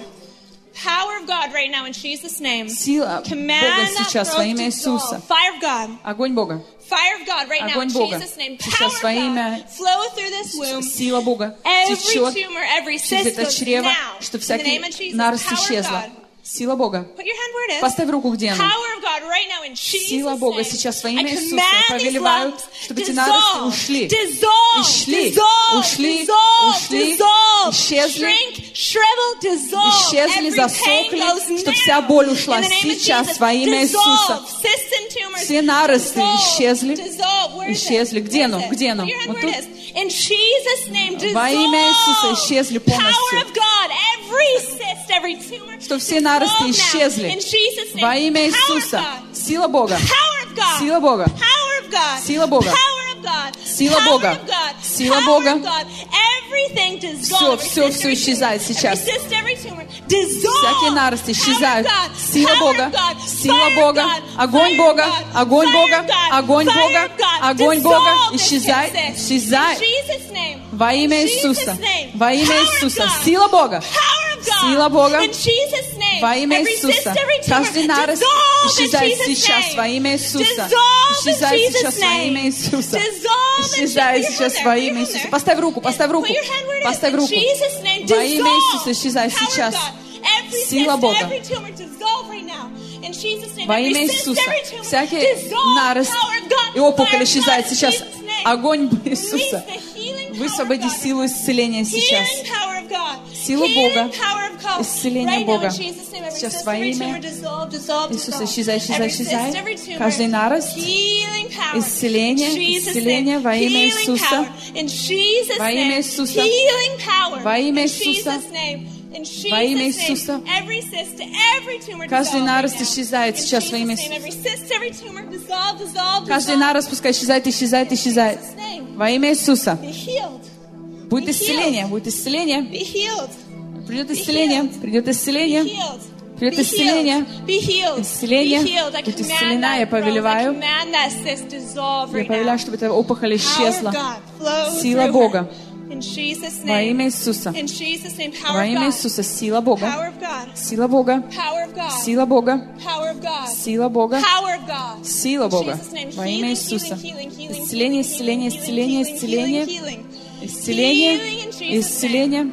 Speaker 1: Power of God right now in Jesus' name.
Speaker 2: Сила
Speaker 1: Command
Speaker 2: Бога
Speaker 1: that
Speaker 2: сейчас
Speaker 1: growth
Speaker 2: во имя
Speaker 1: to
Speaker 2: Иисуса.
Speaker 1: dissolve. Fire of God.
Speaker 2: Огонь Бога.
Speaker 1: Fire of God right now
Speaker 2: Огонь
Speaker 1: in
Speaker 2: Бога.
Speaker 1: Jesus' name. Power
Speaker 2: Сейчас
Speaker 1: of
Speaker 2: во
Speaker 1: God.
Speaker 2: имя
Speaker 1: Flow through this womb.
Speaker 2: Сила Бога
Speaker 1: Every
Speaker 2: течет
Speaker 1: tumor, every
Speaker 2: через
Speaker 1: cyst
Speaker 2: это
Speaker 1: goes
Speaker 2: чрево,
Speaker 1: now.
Speaker 2: что
Speaker 1: In the
Speaker 2: всякий
Speaker 1: name of Jesus.
Speaker 2: нарост
Speaker 1: Power of
Speaker 2: исчезла.
Speaker 1: God.
Speaker 2: Сила Бога.
Speaker 1: Put your hand where it is.
Speaker 2: Поставь руку, где она.
Speaker 1: Power of God right now in Jesus'
Speaker 2: Сила Бога
Speaker 1: name.
Speaker 2: сейчас во
Speaker 1: I
Speaker 2: имя Иисуса.
Speaker 1: command
Speaker 2: Я
Speaker 1: these
Speaker 2: повелеваю,
Speaker 1: lumps
Speaker 2: чтобы эти наросты
Speaker 1: dissolve,
Speaker 2: ушли.
Speaker 1: dissolve,
Speaker 2: Ушли,
Speaker 1: dissolve,
Speaker 2: ушли,
Speaker 1: dissolve,
Speaker 2: ушли,
Speaker 1: dissolve,
Speaker 2: исчезли.
Speaker 1: shrink, shrivel, dissolve.
Speaker 2: Исчезли,
Speaker 1: Every
Speaker 2: засохли,
Speaker 1: pain goes
Speaker 2: чтобы
Speaker 1: now.
Speaker 2: вся боль ушла
Speaker 1: In the name of
Speaker 2: сейчас
Speaker 1: Jesus.
Speaker 2: во имя Иисуса.
Speaker 1: Dissolve. Cysts and tumors.
Speaker 2: Все наросты
Speaker 1: Dissolve,
Speaker 2: исчезли.
Speaker 1: dissolve. Where is it?
Speaker 2: Исчезли. Где
Speaker 1: Where
Speaker 2: оно?
Speaker 1: is it?
Speaker 2: Где оно?
Speaker 1: Put your hand
Speaker 2: Вот
Speaker 1: where it
Speaker 2: тут.
Speaker 1: is. In Jesus' name, dissolve.
Speaker 2: Во имя Иисуса исчезли полностью.
Speaker 1: Power of God. Every cyst, every tumor.
Speaker 2: Что все наросты
Speaker 1: dissolve now.
Speaker 2: исчезли.
Speaker 1: In Jesus' name.
Speaker 2: Во имя
Speaker 1: Power of
Speaker 2: Иисуса.
Speaker 1: God.
Speaker 2: Сила Бога.
Speaker 1: Power of God.
Speaker 2: Сила Бога.
Speaker 1: Power of God.
Speaker 2: Сила Бога.
Speaker 1: Power of God.
Speaker 2: Сила
Speaker 1: Power
Speaker 2: Бога.
Speaker 1: of God.
Speaker 2: Сила
Speaker 1: Power
Speaker 2: Бога.
Speaker 1: of God. Everything dissolve.
Speaker 2: Все,
Speaker 1: Every
Speaker 2: все
Speaker 1: cyst, every
Speaker 2: исчезает
Speaker 1: tumor.
Speaker 2: сейчас.
Speaker 1: Every cyst, every tumor. Dissolve.
Speaker 2: Всякие наросты исчезают.
Speaker 1: Power of God.
Speaker 2: Сила
Speaker 1: Power
Speaker 2: Бога.
Speaker 1: of God.
Speaker 2: Сила
Speaker 1: Fire of
Speaker 2: Бога.
Speaker 1: God.
Speaker 2: Огонь
Speaker 1: Fire
Speaker 2: Бога.
Speaker 1: of God.
Speaker 2: Огонь
Speaker 1: Fire
Speaker 2: Бога.
Speaker 1: of God.
Speaker 2: Огонь
Speaker 1: Fire
Speaker 2: Бога.
Speaker 1: of God.
Speaker 2: Огонь Бога.
Speaker 1: Dissolve this
Speaker 2: Исчезай.
Speaker 1: cyst.
Speaker 2: Исчезай.
Speaker 1: In Jesus' name.
Speaker 2: Во имя
Speaker 1: In
Speaker 2: Иисуса.
Speaker 1: Jesus' name.
Speaker 2: Во имя
Speaker 1: Power of
Speaker 2: Иисуса.
Speaker 1: God.
Speaker 2: Сила Бога.
Speaker 1: Power of God.
Speaker 2: Сила Бога.
Speaker 1: In Jesus' name.
Speaker 2: Во имя
Speaker 1: Every
Speaker 2: Иисуса.
Speaker 1: cyst, every tumor.
Speaker 2: Каждый нарост
Speaker 1: Dissolve in
Speaker 2: исчезает
Speaker 1: Jesus'
Speaker 2: сейчас
Speaker 1: name.
Speaker 2: во имя Иисуса.
Speaker 1: Dissolve in
Speaker 2: Исчезает
Speaker 1: Jesus'
Speaker 2: сейчас во
Speaker 1: name.
Speaker 2: имя Иисуса.
Speaker 1: Dissolve in
Speaker 2: Исчезает
Speaker 1: Jesus'
Speaker 2: сейчас
Speaker 1: name.
Speaker 2: во
Speaker 1: Put your
Speaker 2: имя
Speaker 1: hand
Speaker 2: Иисуса.
Speaker 1: there.
Speaker 2: Поставь руку, поставь руку.
Speaker 1: Put your hand where it is.
Speaker 2: Поставь
Speaker 1: In
Speaker 2: руку.
Speaker 1: Jesus' name.
Speaker 2: Во имя
Speaker 1: Dissolve.
Speaker 2: Иисуса исчезай
Speaker 1: Power of
Speaker 2: сейчас.
Speaker 1: God. Every
Speaker 2: Сила
Speaker 1: cyst,
Speaker 2: Бога.
Speaker 1: every tumor dissolve right now. In Jesus' name.
Speaker 2: Во
Speaker 1: Every
Speaker 2: имя
Speaker 1: cyst,
Speaker 2: Иисуса.
Speaker 1: every tumor
Speaker 2: Всякий
Speaker 1: dissolve.
Speaker 2: нарост
Speaker 1: Power of God.
Speaker 2: и опухоль
Speaker 1: Fire of
Speaker 2: исчезает
Speaker 1: God.
Speaker 2: сейчас.
Speaker 1: In Jesus' name.
Speaker 2: Огонь
Speaker 1: Release
Speaker 2: Иисуса.
Speaker 1: the healing power
Speaker 2: Высвободи
Speaker 1: of God.
Speaker 2: силу исцеления сейчас.
Speaker 1: Healing power of God.
Speaker 2: Силу
Speaker 1: Healing
Speaker 2: Бога.
Speaker 1: power of God.
Speaker 2: Исцеление
Speaker 1: Right
Speaker 2: Бога.
Speaker 1: now, in Jesus' name, every
Speaker 2: Сейчас
Speaker 1: cyst,
Speaker 2: во
Speaker 1: every
Speaker 2: имя
Speaker 1: tumor dissolve, dissolve,
Speaker 2: Иисуса.
Speaker 1: dissolve.
Speaker 2: Исчезай, исчезай,
Speaker 1: Every cyst,
Speaker 2: исчезай.
Speaker 1: every tumor.
Speaker 2: Каждый нарост.
Speaker 1: Healing power.
Speaker 2: Исцеление,
Speaker 1: In Jesus'
Speaker 2: исцеление
Speaker 1: name.
Speaker 2: во имя
Speaker 1: Healing
Speaker 2: Иисуса.
Speaker 1: power. In Jesus'
Speaker 2: Во имя
Speaker 1: name.
Speaker 2: Иисуса.
Speaker 1: Healing power.
Speaker 2: Во имя
Speaker 1: In
Speaker 2: Иисуса.
Speaker 1: Jesus' name. In Jesus'
Speaker 2: Во имя
Speaker 1: name.
Speaker 2: Иисуса.
Speaker 1: Every cyst, every tumor
Speaker 2: Каждый
Speaker 1: dissolve
Speaker 2: нарост
Speaker 1: right now.
Speaker 2: исчезает
Speaker 1: In
Speaker 2: сейчас во имя
Speaker 1: Jesus' name. Every cyst, every tumor dissolve, dissolve,
Speaker 2: Каждый
Speaker 1: dissolve.
Speaker 2: нарост пускай исчезает, исчезает, исчезает.
Speaker 1: In Jesus' name.
Speaker 2: Во имя Иисуса.
Speaker 1: Be healed.
Speaker 2: Будет исцеление, будет исцеление.
Speaker 1: Be healed.
Speaker 2: Придет исцеление, придет
Speaker 1: Be
Speaker 2: исцеление.
Speaker 1: healed.
Speaker 2: Придет
Speaker 1: Be
Speaker 2: исцеление.
Speaker 1: healed. Be healed.
Speaker 2: Исцеление.
Speaker 1: Be healed. I
Speaker 2: Будь
Speaker 1: command
Speaker 2: исцелена, я
Speaker 1: that growth. I
Speaker 2: повелеваю.
Speaker 1: command that cyst dissolve
Speaker 2: Я
Speaker 1: right
Speaker 2: повелеваю,
Speaker 1: now.
Speaker 2: чтобы эта опухоль
Speaker 1: Power
Speaker 2: исчезла.
Speaker 1: of God flow
Speaker 2: Сила
Speaker 1: through
Speaker 2: Бога.
Speaker 1: her. In Jesus'
Speaker 2: Во имя
Speaker 1: name.
Speaker 2: Иисуса.
Speaker 1: In Jesus' name. Power
Speaker 2: Во
Speaker 1: of
Speaker 2: имя
Speaker 1: God.
Speaker 2: Иисуса. Сила Бога.
Speaker 1: Power of God.
Speaker 2: Сила Бога.
Speaker 1: Power of God.
Speaker 2: Сила Бога.
Speaker 1: Power of God.
Speaker 2: Сила Бога.
Speaker 1: Power of God.
Speaker 2: Сила
Speaker 1: In
Speaker 2: Бога.
Speaker 1: Jesus' name.
Speaker 2: Во имя
Speaker 1: Healing,
Speaker 2: Иисуса.
Speaker 1: healing, healing, healing,
Speaker 2: Исцеление,
Speaker 1: healing,
Speaker 2: исцеление,
Speaker 1: healing,
Speaker 2: исцеление,
Speaker 1: healing,
Speaker 2: исцеление.
Speaker 1: healing, healing.
Speaker 2: Исцеление.
Speaker 1: Healing in Jesus'
Speaker 2: Исцеление.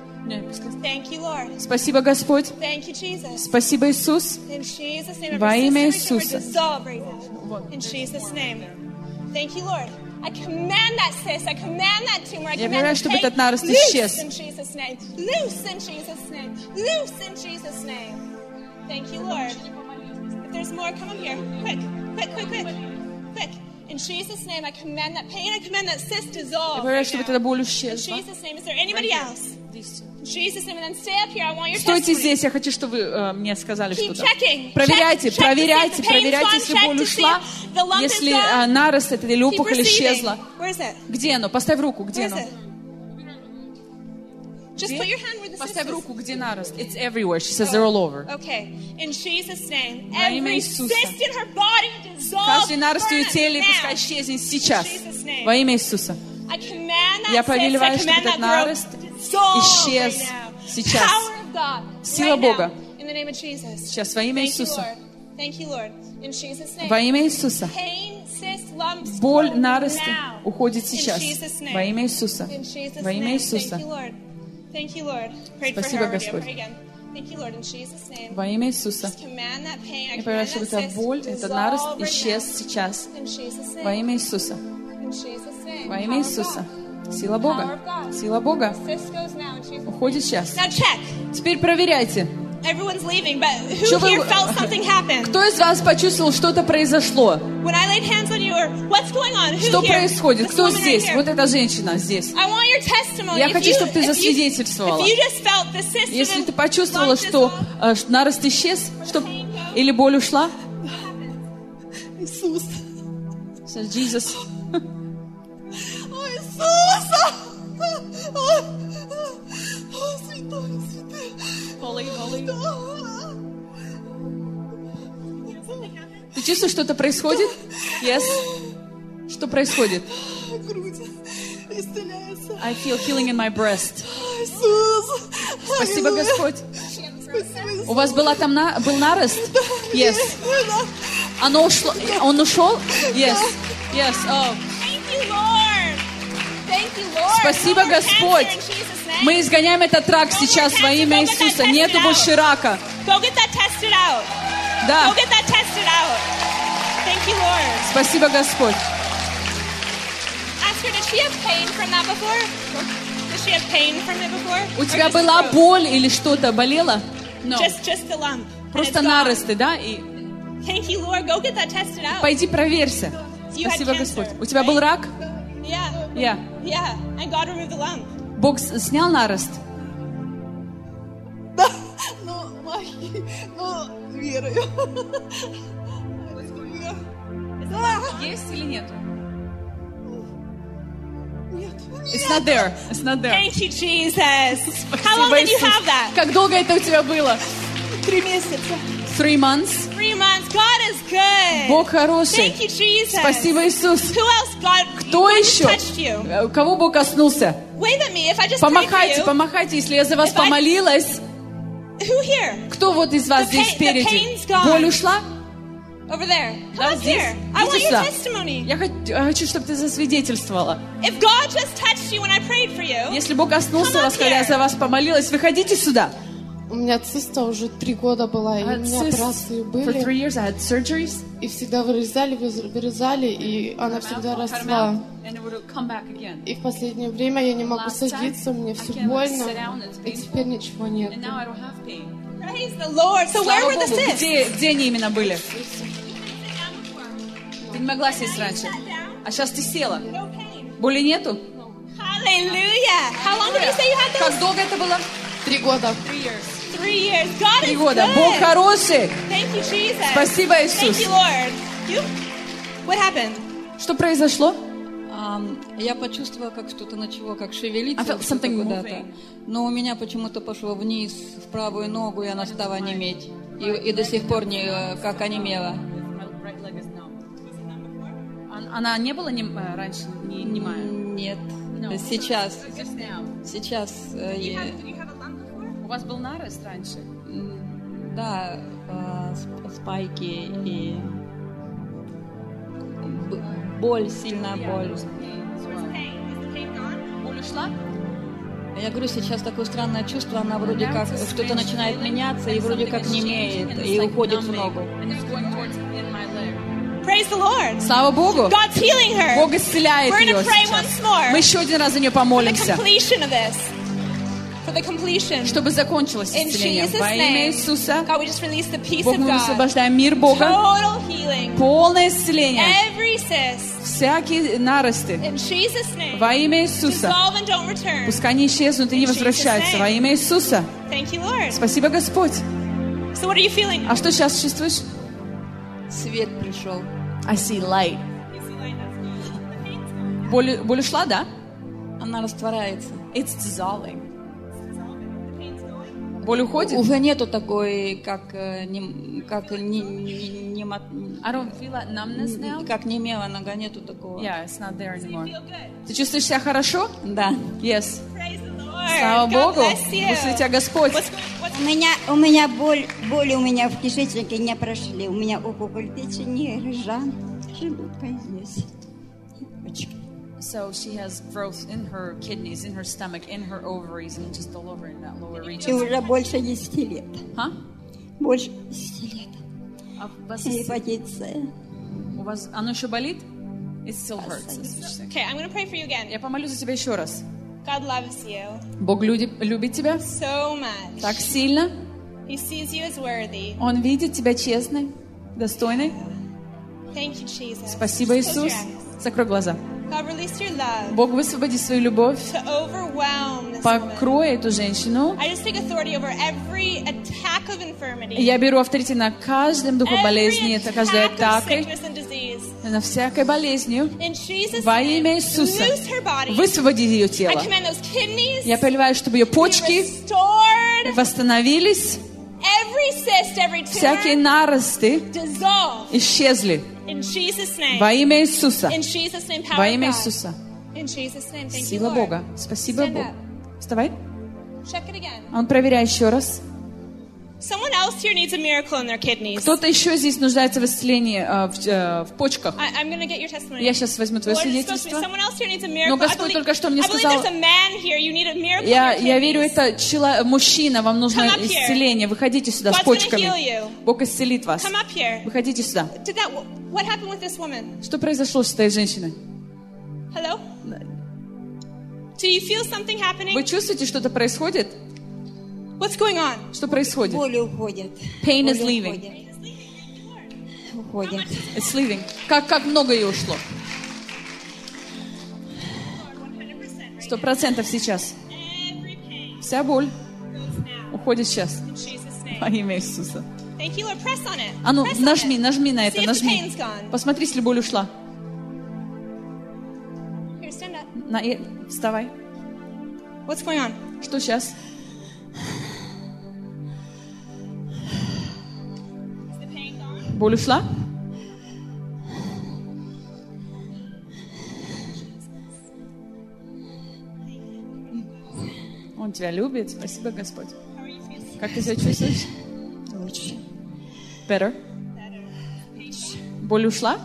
Speaker 1: Thank you, Lord.
Speaker 2: Спасибо, Господь.
Speaker 1: Thank you, Jesus.
Speaker 2: Спасибо, Иисус.
Speaker 1: In Jesus' name,
Speaker 2: Во
Speaker 1: every
Speaker 2: имя
Speaker 1: cyst, every
Speaker 2: Иисуса.
Speaker 1: tumor dissolve right now. In Jesus' name. Thank you, Lord. I command that cyst. I command that tumor. I
Speaker 2: Я
Speaker 1: command
Speaker 2: повелеваю,
Speaker 1: the
Speaker 2: чтобы
Speaker 1: pain.
Speaker 2: этот нарост
Speaker 1: Loose
Speaker 2: исчез.
Speaker 1: in Jesus' name. Loose in Jesus' name. Loose in Jesus' name. Thank you, Lord. If there's more, come up here. Quick, quick, quick, quick, quick. In Jesus' name, I command that pain. I command that cyst
Speaker 2: Я
Speaker 1: dissolve.
Speaker 2: повелеваю,
Speaker 1: Right
Speaker 2: чтобы
Speaker 1: now.
Speaker 2: эта боль
Speaker 1: In
Speaker 2: исчезла.
Speaker 1: Jesus' name, is there anybody else? In Jesus' name, and then stay up here. I want your
Speaker 2: Стойте
Speaker 1: testimony.
Speaker 2: здесь, я хочу, чтобы вы мне сказали
Speaker 1: Keep
Speaker 2: что-то.
Speaker 1: checking.
Speaker 2: Проверяйте,
Speaker 1: Check,
Speaker 2: проверяйте,
Speaker 1: check to see if the pain's
Speaker 2: проверяйте,
Speaker 1: gone,
Speaker 2: если
Speaker 1: check
Speaker 2: боль
Speaker 1: to see
Speaker 2: ушла,
Speaker 1: if the lump is
Speaker 2: если
Speaker 1: gone.
Speaker 2: нарост это или
Speaker 1: Keep
Speaker 2: опухоль
Speaker 1: receiving.
Speaker 2: исчезла.
Speaker 1: Where is it?
Speaker 2: Где оно? Поставь руку, где
Speaker 1: Where is
Speaker 2: оно?
Speaker 1: it? Just put your hand where the
Speaker 2: Поставь
Speaker 1: cyst is?
Speaker 2: руку, где нарост. It's everywhere. She says they're all over.
Speaker 1: Okay. In Jesus' name,
Speaker 2: Во имя
Speaker 1: every
Speaker 2: Иисуса.
Speaker 1: cyst in her body dissolve.
Speaker 2: Каждый нарост в ее
Speaker 1: burn
Speaker 2: теле
Speaker 1: now.
Speaker 2: пускай исчезнет сейчас.
Speaker 1: In Jesus' name.
Speaker 2: Во имя Иисуса.
Speaker 1: I command that
Speaker 2: Я
Speaker 1: cyst,
Speaker 2: повелеваю,
Speaker 1: I
Speaker 2: чтобы
Speaker 1: command
Speaker 2: этот
Speaker 1: that
Speaker 2: нарост
Speaker 1: growth dissolve
Speaker 2: исчез
Speaker 1: right now.
Speaker 2: сейчас.
Speaker 1: Power of God,
Speaker 2: Сила
Speaker 1: right
Speaker 2: Бога.
Speaker 1: now, in the name of Jesus.
Speaker 2: Сейчас во имя
Speaker 1: Thank you,
Speaker 2: Иисуса.
Speaker 1: Lord. Thank you, Lord. In Jesus' name.
Speaker 2: Во имя Иисуса.
Speaker 1: Pain, cyst, lumps,
Speaker 2: Боль,
Speaker 1: go
Speaker 2: наросты
Speaker 1: now.
Speaker 2: уходит
Speaker 1: In
Speaker 2: сейчас.
Speaker 1: Jesus' name.
Speaker 2: Во имя Иисуса.
Speaker 1: In Jesus'
Speaker 2: Во имя
Speaker 1: name.
Speaker 2: Иисуса.
Speaker 1: Thank you, Lord. Thank you, Lord. Prayed for
Speaker 2: Спасибо,
Speaker 1: her already. I'll
Speaker 2: Господь.
Speaker 1: pray again. Thank you, Lord. In Jesus' name.
Speaker 2: Во имя Иисуса.
Speaker 1: Just command that pain. I
Speaker 2: Я
Speaker 1: command
Speaker 2: проверяю,
Speaker 1: that
Speaker 2: чтобы эта
Speaker 1: cyst
Speaker 2: боль, этот нарост
Speaker 1: dissolve right
Speaker 2: исчез
Speaker 1: now.
Speaker 2: сейчас.
Speaker 1: In Jesus'
Speaker 2: Во
Speaker 1: name.
Speaker 2: имя Иисуса.
Speaker 1: In Jesus' name.
Speaker 2: Во
Speaker 1: Power
Speaker 2: имя
Speaker 1: of
Speaker 2: Иисуса.
Speaker 1: God.
Speaker 2: Сила
Speaker 1: Power
Speaker 2: Бога.
Speaker 1: of God.
Speaker 2: Сила Бога
Speaker 1: Cyst goes now in Jesus'
Speaker 2: уходит сейчас.
Speaker 1: Now check.
Speaker 2: Теперь проверяйте.
Speaker 1: Everyone's leaving, but
Speaker 2: Что
Speaker 1: who
Speaker 2: вы-
Speaker 1: here felt something happen?
Speaker 2: Кто из вас почувствовал, что-то произошло?
Speaker 1: When I laid hands on you, or what's going on? Who
Speaker 2: Что
Speaker 1: here?
Speaker 2: происходит?
Speaker 1: This
Speaker 2: Кто
Speaker 1: woman right
Speaker 2: здесь?
Speaker 1: here.
Speaker 2: Вот эта женщина здесь.
Speaker 1: I want your testimony.
Speaker 2: Я
Speaker 1: If
Speaker 2: хочу,
Speaker 1: you-
Speaker 2: чтобы ты
Speaker 1: if you-
Speaker 2: засвидетельствовала.
Speaker 1: if you just felt the cyst
Speaker 2: Если
Speaker 1: of
Speaker 2: ты
Speaker 1: the
Speaker 2: почувствовала,
Speaker 1: lump
Speaker 2: что
Speaker 1: dissolve,
Speaker 2: нарост исчез, что или боль ушла,
Speaker 3: Иисус.
Speaker 2: says Jesus.
Speaker 3: О, Иисус! О, святой, святой.
Speaker 2: Ты чувствуешь, что-то происходит? Yes. Что происходит?
Speaker 3: Грудь исцеляется.
Speaker 2: I feel healing in my breast.
Speaker 3: Иисус!
Speaker 2: Спасибо,
Speaker 3: Аллилуйя.
Speaker 2: Господь.
Speaker 3: Спасибо, Иисус.
Speaker 2: У вас была там был нарост? Yes. Оно ушло. Он ушел? Yes. Yes. Oh.
Speaker 1: Thank you, Lord. Thank you, Lord.
Speaker 2: Спасибо,
Speaker 1: No more
Speaker 2: Господь.
Speaker 1: cancer in Jesus' name.
Speaker 2: Мы изгоняем этот рак сейчас во имя Иисуса. Нету больше рака.
Speaker 1: Go get that tested out. Go
Speaker 2: Да.
Speaker 1: get that tested out. Thank you, Lord.
Speaker 2: Спасибо, Господь.
Speaker 1: Ask her, did she have pain from that before? Did she have pain from it before?
Speaker 2: У
Speaker 1: Or
Speaker 2: тебя
Speaker 1: just the
Speaker 2: была
Speaker 1: growth?
Speaker 2: боль или что-то болело? No.
Speaker 1: Just the lump. And
Speaker 2: Просто
Speaker 1: it's gone.
Speaker 2: наросты, да? И
Speaker 1: Thank you, Lord. Go get that tested out.
Speaker 2: пойди проверься.
Speaker 1: You had
Speaker 2: Спасибо,
Speaker 1: cancer,
Speaker 2: Господь. У тебя был
Speaker 1: right?
Speaker 2: рак?
Speaker 1: Yeah.
Speaker 2: Я.
Speaker 1: Yeah. And God removed the lump.
Speaker 2: Бог снял нарост?
Speaker 3: Да, но мои, но верою.
Speaker 2: Есть или нет?
Speaker 3: Нет.
Speaker 2: It's not there. It's not there.
Speaker 1: Thank you, Jesus. How long
Speaker 2: Спасибо,
Speaker 1: did you
Speaker 2: Иисус.
Speaker 1: have that?
Speaker 2: Как долго это у тебя было?
Speaker 3: 3 месяца.
Speaker 2: 3 months.
Speaker 1: 3 months. God is good.
Speaker 2: Бог хороший.
Speaker 1: Thank you, Jesus.
Speaker 2: Спасибо, Иисус.
Speaker 1: Who else God,
Speaker 2: Кто
Speaker 1: God just
Speaker 2: еще?
Speaker 1: touched you?
Speaker 2: Кого Бог коснулся?
Speaker 1: Wave at me if I just prayed for
Speaker 2: Помахайте,
Speaker 1: you.
Speaker 2: помахайте, если я за вас
Speaker 1: If I-
Speaker 2: помолилась.
Speaker 1: Who here?
Speaker 2: Кто вот из вас
Speaker 1: The
Speaker 2: здесь
Speaker 1: pain's
Speaker 2: спереди?
Speaker 1: gone.
Speaker 2: Боль ушла?
Speaker 1: Over there.
Speaker 2: Да,
Speaker 1: Come up
Speaker 2: здесь.
Speaker 1: here. I want
Speaker 2: Видишь,
Speaker 1: your
Speaker 2: да?
Speaker 1: testimony.
Speaker 2: Я хочу, чтобы ты засвидетельствовала.
Speaker 1: If God just touched you when I prayed for you,
Speaker 2: Если Бог коснулся
Speaker 1: Come up
Speaker 2: вас, когда я
Speaker 1: here.
Speaker 2: за вас помолилась, выходите сюда.
Speaker 5: У меня циста уже 3 года была, и у меня операции
Speaker 2: For
Speaker 5: были,
Speaker 2: 3 years I had surgeries.
Speaker 5: и всегда вырезали, и она всегда росла.
Speaker 2: And it would come back again.
Speaker 5: И в последнее время я не могу
Speaker 2: Last time,
Speaker 5: садиться, мне
Speaker 2: I
Speaker 5: все
Speaker 2: can't
Speaker 5: больно,
Speaker 2: sit down, it's
Speaker 5: и
Speaker 2: painful.
Speaker 5: теперь ничего нет.
Speaker 2: And now I don't have pain.
Speaker 1: praise the Lord. So where
Speaker 2: Слава
Speaker 1: were the
Speaker 2: Богу,
Speaker 1: cysts?
Speaker 2: где они именно были? Ты не могла сесть раньше. А сейчас ты села.
Speaker 1: No pain.
Speaker 2: Боли нету?
Speaker 1: Hallelujah. How long did you say you had
Speaker 2: Как
Speaker 1: those?
Speaker 2: долго это было?
Speaker 5: 3 года.
Speaker 2: 3 years.
Speaker 1: 3 years. God
Speaker 2: 3
Speaker 1: is
Speaker 2: года.
Speaker 1: good.
Speaker 2: Бог хороший.
Speaker 1: Thank you, Jesus.
Speaker 2: Спасибо, Иисус.
Speaker 1: Thank you, Lord. You? What happened?
Speaker 2: Что произошло?
Speaker 6: Я почувствовала, как что-то начало как
Speaker 2: I
Speaker 6: шевелиться
Speaker 2: felt
Speaker 6: что-то
Speaker 2: something
Speaker 6: куда-то.
Speaker 2: moving.
Speaker 6: Но у меня почему-то пошло вниз, в правую ногу, и она стала неметь. И до сих пор не как онемела.
Speaker 2: Она не была раньше немая?
Speaker 6: Нет,
Speaker 2: No.
Speaker 6: сейчас.
Speaker 2: Just now.
Speaker 6: Сейчас,
Speaker 2: У вас был нарост раньше?
Speaker 6: да, спайки и боль, сильная боль.
Speaker 2: Боль ушла?
Speaker 6: Я говорю, сейчас такое странное чувство, она вроде как что-то начинает меняться и вроде как немеет и уходит в ногу.
Speaker 1: Praise the Lord.
Speaker 2: Слава Богу!
Speaker 1: God's healing her.
Speaker 2: Бог исцеляет
Speaker 1: We're
Speaker 2: ее
Speaker 1: going to pray
Speaker 2: сейчас.
Speaker 1: once more
Speaker 2: Мы еще один раз за нее
Speaker 1: for the
Speaker 2: помолимся,
Speaker 1: completion of this. For the completion.
Speaker 2: чтобы закончилось
Speaker 1: In
Speaker 2: исцеление.
Speaker 1: Jesus'
Speaker 2: Во имя
Speaker 1: name.
Speaker 2: Иисуса,
Speaker 1: God, we just release the peace
Speaker 2: Бог,
Speaker 1: of
Speaker 2: мы
Speaker 1: God.
Speaker 2: высвобождаем мир Бога,
Speaker 1: Total healing.
Speaker 2: полное исцеление,
Speaker 1: Every cyst.
Speaker 2: всякие наросты.
Speaker 1: In Jesus' name.
Speaker 2: Во имя Иисуса.
Speaker 1: Dissolve and don't return.
Speaker 2: Пускай они исчезнут и не
Speaker 1: In Jesus'
Speaker 2: возвращаются.
Speaker 1: name.
Speaker 2: Во имя Иисуса.
Speaker 1: Thank you, Lord.
Speaker 2: Спасибо, Господь.
Speaker 1: So what are you feeling?
Speaker 2: А что сейчас чувствуешь?
Speaker 6: Свет пришел.
Speaker 2: I see light. Боль ушла, да?
Speaker 6: Она растворяется.
Speaker 2: It's dissolving. Боль уходит?
Speaker 6: Уже нету такой, как
Speaker 2: I don't feel that numbness now.
Speaker 6: как немела нога, нету такого.
Speaker 2: Yeah, it's not there anymore. Ты чувствуешь себя хорошо?
Speaker 6: Да.
Speaker 2: Yes.
Speaker 1: Praise the Lord.
Speaker 2: Слава
Speaker 1: God
Speaker 2: Богу.
Speaker 1: bless you.
Speaker 2: Благослови тебя Господь.
Speaker 7: У меня боли у меня в кишечнике не прошли. У меня опухоль печени, ржан, желудка здесь.
Speaker 2: So she has growth in her kidneys, in her stomach, in her ovaries, and just all over in that lower
Speaker 7: И
Speaker 2: region.
Speaker 7: уже больше 10 лет.
Speaker 2: Huh?
Speaker 7: Больше 10 лет.
Speaker 2: А у вас,
Speaker 7: Гепатит С.
Speaker 2: у вас оно еще болит? It still hurts. That's what you're saying.
Speaker 1: Okay, I'm going to pray for you again.
Speaker 2: Я помолюсь за тебя еще раз.
Speaker 1: God loves you
Speaker 2: Бог любит тебя
Speaker 1: so much.
Speaker 2: так сильно.
Speaker 1: He sees you as worthy.
Speaker 2: Он видит тебя честной, достойной.
Speaker 1: Thank you, Jesus.
Speaker 2: Спасибо,
Speaker 1: Close
Speaker 2: Иисус.
Speaker 1: your eyes.
Speaker 2: Закрой глаза.
Speaker 1: God, release your love
Speaker 2: Бог, высвободи свою любовь.
Speaker 1: to overwhelm this woman.
Speaker 2: Покрой эту женщину.
Speaker 1: I just take authority over every attack of infirmity,
Speaker 2: Я беру авторитет над каждым духом болезни, это каждой
Speaker 1: attack of
Speaker 2: атакой,
Speaker 1: sickness and disease.
Speaker 2: на всякой болезнью.
Speaker 1: In Jesus'
Speaker 2: Во
Speaker 1: name,
Speaker 2: имя Иисуса.
Speaker 1: loose her body.
Speaker 2: Высвободи ее
Speaker 1: I
Speaker 2: тело.
Speaker 1: command those kidneys
Speaker 2: Я повелеваю, чтобы ее
Speaker 1: to be
Speaker 2: почки
Speaker 1: restored.
Speaker 2: восстановились,
Speaker 1: Every cyst, every
Speaker 2: всякие
Speaker 1: tumor
Speaker 2: наросты
Speaker 1: dissolve
Speaker 2: исчезли.
Speaker 1: in Jesus' name.
Speaker 2: Во имя Иисуса.
Speaker 1: In Jesus' name, power
Speaker 2: Во
Speaker 1: of
Speaker 2: имя
Speaker 1: God.
Speaker 2: Иисуса.
Speaker 1: In Jesus' name, thank you,
Speaker 2: Сила
Speaker 1: Lord.
Speaker 2: Бога. Спасибо
Speaker 1: Stand
Speaker 2: Богу.
Speaker 1: up.
Speaker 2: Вставай.
Speaker 1: Check it again.
Speaker 2: Он проверяет еще раз.
Speaker 1: Someone else here needs a miracle in their kidneys.
Speaker 2: Кто-то еще здесь нуждается в исцелении в почках.
Speaker 1: I'm going to get your testimony.
Speaker 2: Я сейчас возьму твое
Speaker 1: Lord just spoke to me.
Speaker 2: свидетельство.
Speaker 1: Someone else here needs a miracle.
Speaker 2: Но Господь только что мне сказал,
Speaker 1: I believe there's a man here. You need a miracle in
Speaker 2: я
Speaker 1: your
Speaker 2: верю,
Speaker 1: kidneys.
Speaker 2: это мужчина, вам нужно
Speaker 1: Come up here.
Speaker 2: исцеление. Выходите сюда с
Speaker 1: God's gonna
Speaker 2: почками.
Speaker 1: heal you.
Speaker 2: Бог исцелит вас.
Speaker 1: Come up here.
Speaker 2: Выходите сюда.
Speaker 1: Did that? What happened with this woman?
Speaker 2: Что произошло с этой женщиной?
Speaker 1: Hello? Do you feel something happening?
Speaker 2: Вы чувствуете, что-то происходит?
Speaker 1: What's going on?
Speaker 2: Что происходит?
Speaker 7: Боли уходят.
Speaker 2: Pain is
Speaker 7: Боли
Speaker 2: leaving.
Speaker 7: Уходят.
Speaker 2: It's leaving. Как много ее ушло? 100% сейчас.
Speaker 1: Every pain
Speaker 2: Вся боль
Speaker 1: goes now.
Speaker 2: уходит сейчас.
Speaker 1: In Jesus' name.
Speaker 2: Во имя Иисуса.
Speaker 1: Thank you, Lord. Press on it.
Speaker 2: А ну,
Speaker 1: Press on
Speaker 2: нажми
Speaker 1: it.
Speaker 2: на
Speaker 1: See
Speaker 2: это,
Speaker 1: if the
Speaker 2: нажми.
Speaker 1: pain's gone.
Speaker 2: Посмотри, если боль ушла.
Speaker 1: Here, stand up.
Speaker 2: Вставай.
Speaker 1: What's going on?
Speaker 2: Что сейчас?
Speaker 1: Is the pain gone?
Speaker 2: Боль ушла? Он тебя любит. Спасибо, Господь.
Speaker 1: How are you feeling?
Speaker 2: Как ты себя чувствуешь?
Speaker 7: Лучше.
Speaker 2: Better. Боль ушла?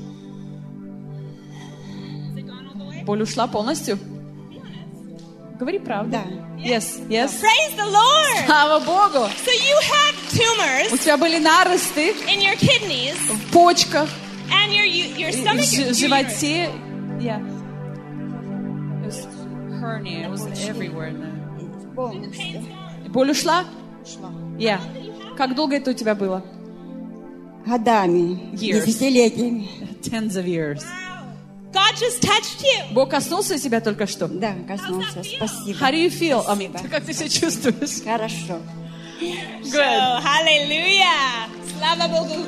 Speaker 1: Is it gone all the way?
Speaker 2: Боль ушла полностью? Говори правду.
Speaker 7: Да.
Speaker 2: Yes, yes.
Speaker 1: Praise the Lord.
Speaker 2: Слава Богу!
Speaker 1: So you had
Speaker 2: У
Speaker 1: tumors
Speaker 2: тебя были наросты
Speaker 1: in your kidneys
Speaker 2: в почках,
Speaker 1: and your
Speaker 2: в
Speaker 1: stomach, your uterus.
Speaker 2: животе. Yeah. It was hernia. It was everywhere.
Speaker 7: Полностью.
Speaker 2: Боль ушла?
Speaker 7: Ушла.
Speaker 2: Yeah. Как долго это у тебя было?
Speaker 7: Годами.
Speaker 2: Years.
Speaker 7: Десятилетиями.
Speaker 2: Tens of years.
Speaker 1: God just touched you.
Speaker 2: Бог коснулся тебя только что?
Speaker 7: Да, коснулся. Спасибо.
Speaker 2: How do you feel?
Speaker 7: Спасибо.
Speaker 2: Как ты себя чувствуешь?
Speaker 7: Хорошо.
Speaker 1: So, hallelujah. Slava Bogu.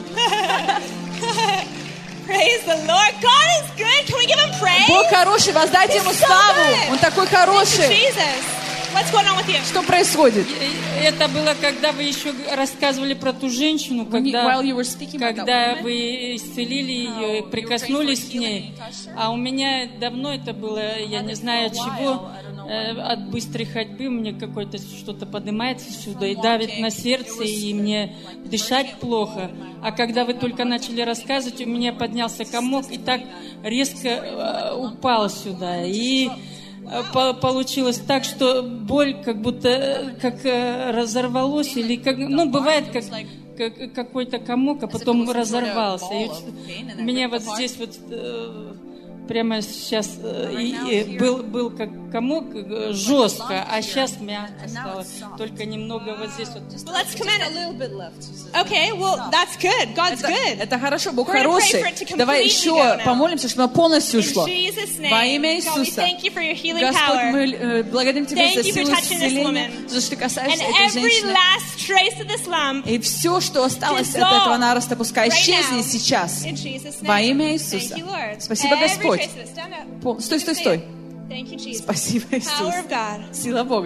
Speaker 1: Praise the Lord. God is good. Can we give him praise?
Speaker 2: Бог хороший, воздайте ему
Speaker 1: He's so
Speaker 2: славу.
Speaker 1: good.
Speaker 2: Он такой
Speaker 1: Thank you,
Speaker 2: хороший.
Speaker 1: Jesus. What's going on with you?
Speaker 2: Что происходит?
Speaker 8: Это было, когда вы еще рассказывали про ту женщину,
Speaker 2: While you were speaking about that
Speaker 8: когда
Speaker 2: woman,
Speaker 8: вы исцелили ее, прикоснулись к ней. А у меня давно это было, я не знаю от чего, от быстрой ходьбы мне какое-то что-то поднимается сюда и давит на сердце, и мне дышать плохо. А когда вы только начали рассказывать, у меня поднялся комок и так резко упал сюда. И получилось так, что боль как будто разорвалась, или как, ну, бывает, как какой-то комок, а потом разорвался. И у меня вот здесь вот прямо сейчас был как комок жестко, а сейчас мягко стало, только немного вот здесь вот.
Speaker 1: Well, let's command it. Okay, well, that's good. God's good.
Speaker 2: Это хорошо, Бог
Speaker 1: We're gonna
Speaker 2: хороший.
Speaker 1: pray for it to
Speaker 2: Давай
Speaker 1: completely
Speaker 2: еще
Speaker 1: go now.
Speaker 2: помолимся, чтобы оно полностью
Speaker 1: In
Speaker 2: ушло.
Speaker 1: Jesus' name.
Speaker 2: Во имя
Speaker 1: God, we
Speaker 2: Иисуса.
Speaker 1: thank you for your healing
Speaker 2: Господь,
Speaker 1: power.
Speaker 2: мы благодарим Тебя
Speaker 1: Thank
Speaker 2: за
Speaker 1: you for
Speaker 2: силу
Speaker 1: touching this
Speaker 2: исцеления,
Speaker 1: woman.
Speaker 2: за что Ты
Speaker 1: And
Speaker 2: касаешься этой
Speaker 1: every
Speaker 2: женщины.
Speaker 1: last trace of this lump,
Speaker 2: И все, что осталось от
Speaker 1: dissolve
Speaker 2: этого нароста, пускай
Speaker 1: right
Speaker 2: исчезнет
Speaker 1: now.
Speaker 2: сейчас.
Speaker 1: In Jesus' name.
Speaker 2: Во имя
Speaker 1: Thank
Speaker 2: Иисуса.
Speaker 1: you, Lord.
Speaker 2: Спасибо,
Speaker 1: Every
Speaker 2: Господь.
Speaker 1: trace of it. Stand up.
Speaker 2: Стой, стой,
Speaker 1: Say
Speaker 2: стой.
Speaker 1: it. Thank you, Jesus.
Speaker 2: Спасибо,
Speaker 1: Power
Speaker 2: Иисус.
Speaker 1: of God.
Speaker 2: Сила Бога.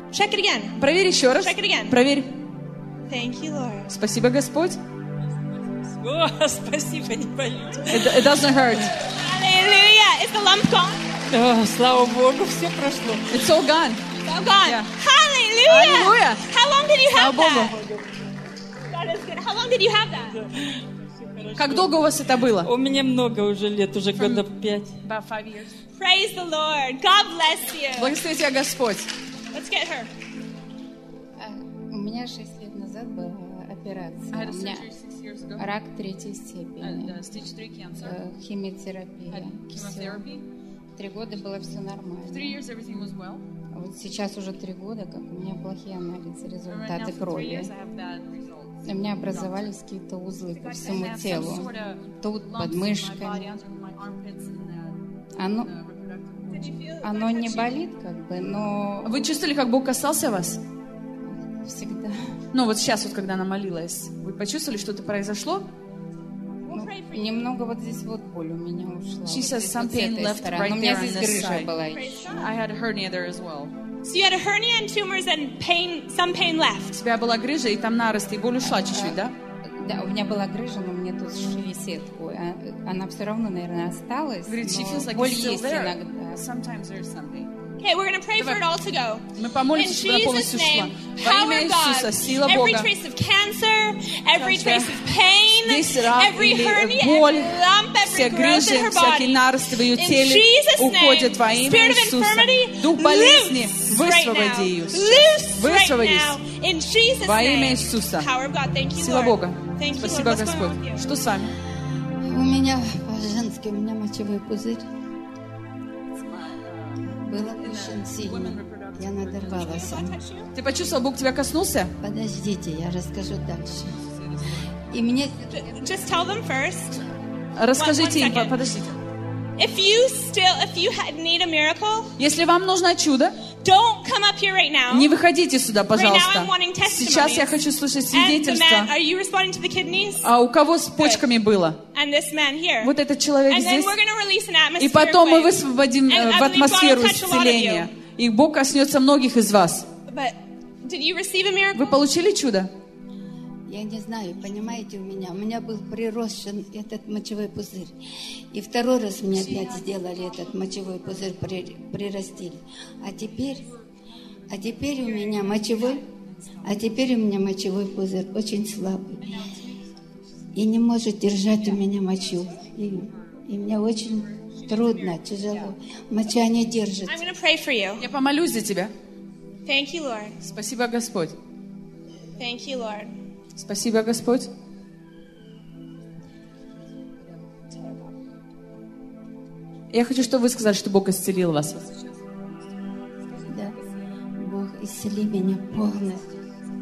Speaker 1: Check it again.
Speaker 2: Проверь еще раз.
Speaker 1: Check it again.
Speaker 2: Проверь.
Speaker 1: Thank you, Lord.
Speaker 2: Спасибо, Господь.
Speaker 8: О, спасибо, не болит.
Speaker 2: It doesn't hurt.
Speaker 1: Hallelujah. Is the lump gone?
Speaker 8: О, слава Богу, все прошло.
Speaker 2: It's all gone.
Speaker 1: It's all gone.
Speaker 2: Yeah.
Speaker 1: Hallelujah.
Speaker 2: Hallelujah.
Speaker 1: How long did you have
Speaker 2: Слава
Speaker 1: that?
Speaker 2: Богу.
Speaker 1: God is good. How long did you have that?
Speaker 2: Как долго у вас это было?
Speaker 8: У меня много уже лет, уже года 5.
Speaker 2: About 5 years.
Speaker 1: Praise the Lord. God bless you.
Speaker 2: Благослови тебя Господь.
Speaker 1: Let's get her.
Speaker 9: У меня 6 лет назад была операция. У меня рак 3-й степени. Химиотерапия. 3 года было все нормально. Вот сейчас уже 3 года, как у меня плохие анализы, результаты крови. У меня образовались какие-то узлы по всему телу. Тут, под мышками. Оно не болит, как бы, но...
Speaker 2: Вы чувствовали, как Бог касался вас?
Speaker 9: Всегда.
Speaker 2: Ну, вот сейчас, вот, когда она молилась, вы почувствовали, что-то произошло?
Speaker 9: Немного вот здесь вот боль у меня ушла.
Speaker 2: She says some pain left right
Speaker 9: у меня
Speaker 2: there on
Speaker 9: здесь
Speaker 2: this
Speaker 9: грыжа
Speaker 2: side.
Speaker 9: была еще.
Speaker 2: I had a hernia there as well.
Speaker 1: So you had a hernia and tumors and pain, some pain left.
Speaker 2: У тебя была грыжа, и там наросты, и боль ушла чуть-чуть, да?
Speaker 9: Да, у меня была грыжа, но мне тут сшили сетку. Она все равно, наверное, осталась,
Speaker 2: Говорит, she feels
Speaker 9: но
Speaker 2: like
Speaker 9: боль
Speaker 2: it's still
Speaker 9: есть
Speaker 2: there.
Speaker 9: иногда.
Speaker 2: Sometimes there's something.
Speaker 1: Okay, we're going to pray for it all to go.
Speaker 2: Мы помолимся,
Speaker 1: In
Speaker 2: чтобы она
Speaker 1: Jesus'
Speaker 2: полностью ушла.
Speaker 1: name,
Speaker 2: Во
Speaker 1: power
Speaker 2: имя
Speaker 1: of
Speaker 2: Иисуса,
Speaker 1: God,
Speaker 2: сила
Speaker 1: every
Speaker 2: Бога.
Speaker 1: trace of cancer, every
Speaker 2: Каждая
Speaker 1: trace of pain,
Speaker 2: весь рак
Speaker 1: every
Speaker 2: или
Speaker 1: hernia,
Speaker 2: боль,
Speaker 1: every lump,
Speaker 2: все
Speaker 1: every growth in
Speaker 2: грыжи,
Speaker 1: her
Speaker 2: всякие
Speaker 1: body.
Speaker 2: наросты в ее
Speaker 1: In
Speaker 2: теле
Speaker 1: Jesus'
Speaker 2: уходят
Speaker 1: name,
Speaker 2: во имя
Speaker 1: spirit of
Speaker 2: Иисуса.
Speaker 1: infirmity,
Speaker 2: Дух болезни,
Speaker 1: loose right
Speaker 2: высвободи
Speaker 1: now.
Speaker 2: ее сейчас.
Speaker 1: Loose right
Speaker 2: Высвободись.
Speaker 1: now. In Jesus'
Speaker 2: Во имя
Speaker 1: name.
Speaker 2: Иисуса.
Speaker 1: Power of God. Thank you,
Speaker 2: Сила
Speaker 1: Lord.
Speaker 2: Бога.
Speaker 1: Thank you,
Speaker 2: Спасибо,
Speaker 1: Lord. What's
Speaker 2: Господь.
Speaker 1: going on with you?
Speaker 2: Что с вами?
Speaker 9: У меня по-женски, у меня мочевой пузырь. Было очень сильно. Я надорвалась.
Speaker 2: Ты почувствовал, Бог тебя коснулся?
Speaker 9: Подождите, я расскажу дальше. И мне...
Speaker 1: Just tell them first.
Speaker 2: Расскажите им,
Speaker 1: One second.
Speaker 2: подождите.
Speaker 1: If you need a miracle,
Speaker 2: Если вам нужно чудо,
Speaker 1: don't come up here right now.
Speaker 2: не выходите сюда, пожалуйста.
Speaker 1: Right now I'm wanting testimonies.
Speaker 2: Сейчас я хочу слышать
Speaker 1: And the man,
Speaker 2: свидетельство.
Speaker 1: are you responding to the kidneys?
Speaker 2: А у кого с почками было?
Speaker 1: And this man here.
Speaker 2: Вот этот человек
Speaker 1: And then
Speaker 2: здесь.
Speaker 1: we're going to release an
Speaker 2: И
Speaker 1: atmosphere
Speaker 2: потом мы
Speaker 1: wave.
Speaker 2: высвободим
Speaker 1: And I
Speaker 2: в
Speaker 1: believe
Speaker 2: атмосферу
Speaker 1: God will touch a lot of
Speaker 2: исцеления. И Бог коснется многих из вас.
Speaker 1: But did you receive a miracle?
Speaker 2: Вы получили чудо?
Speaker 9: Я не знаю, понимаете, у меня был приросшен этот мочевой пузырь. И 2-й раз мне опять сделали этот мочевой пузырь, прирастили. А теперь у меня мочевой пузырь очень слабый. И не может держать у меня мочу. И мне очень трудно, тяжело. Моча не держит.
Speaker 1: I'm going to pray for you.
Speaker 2: Я помолюсь за тебя.
Speaker 1: Thank you, Lord.
Speaker 2: Спасибо, Господь.
Speaker 1: Thank you, Lord.
Speaker 2: Спасибо, Господь. Я хочу, чтобы вы сказали, что Бог исцелил вас.
Speaker 9: Да. Бог, исцели меня полностью.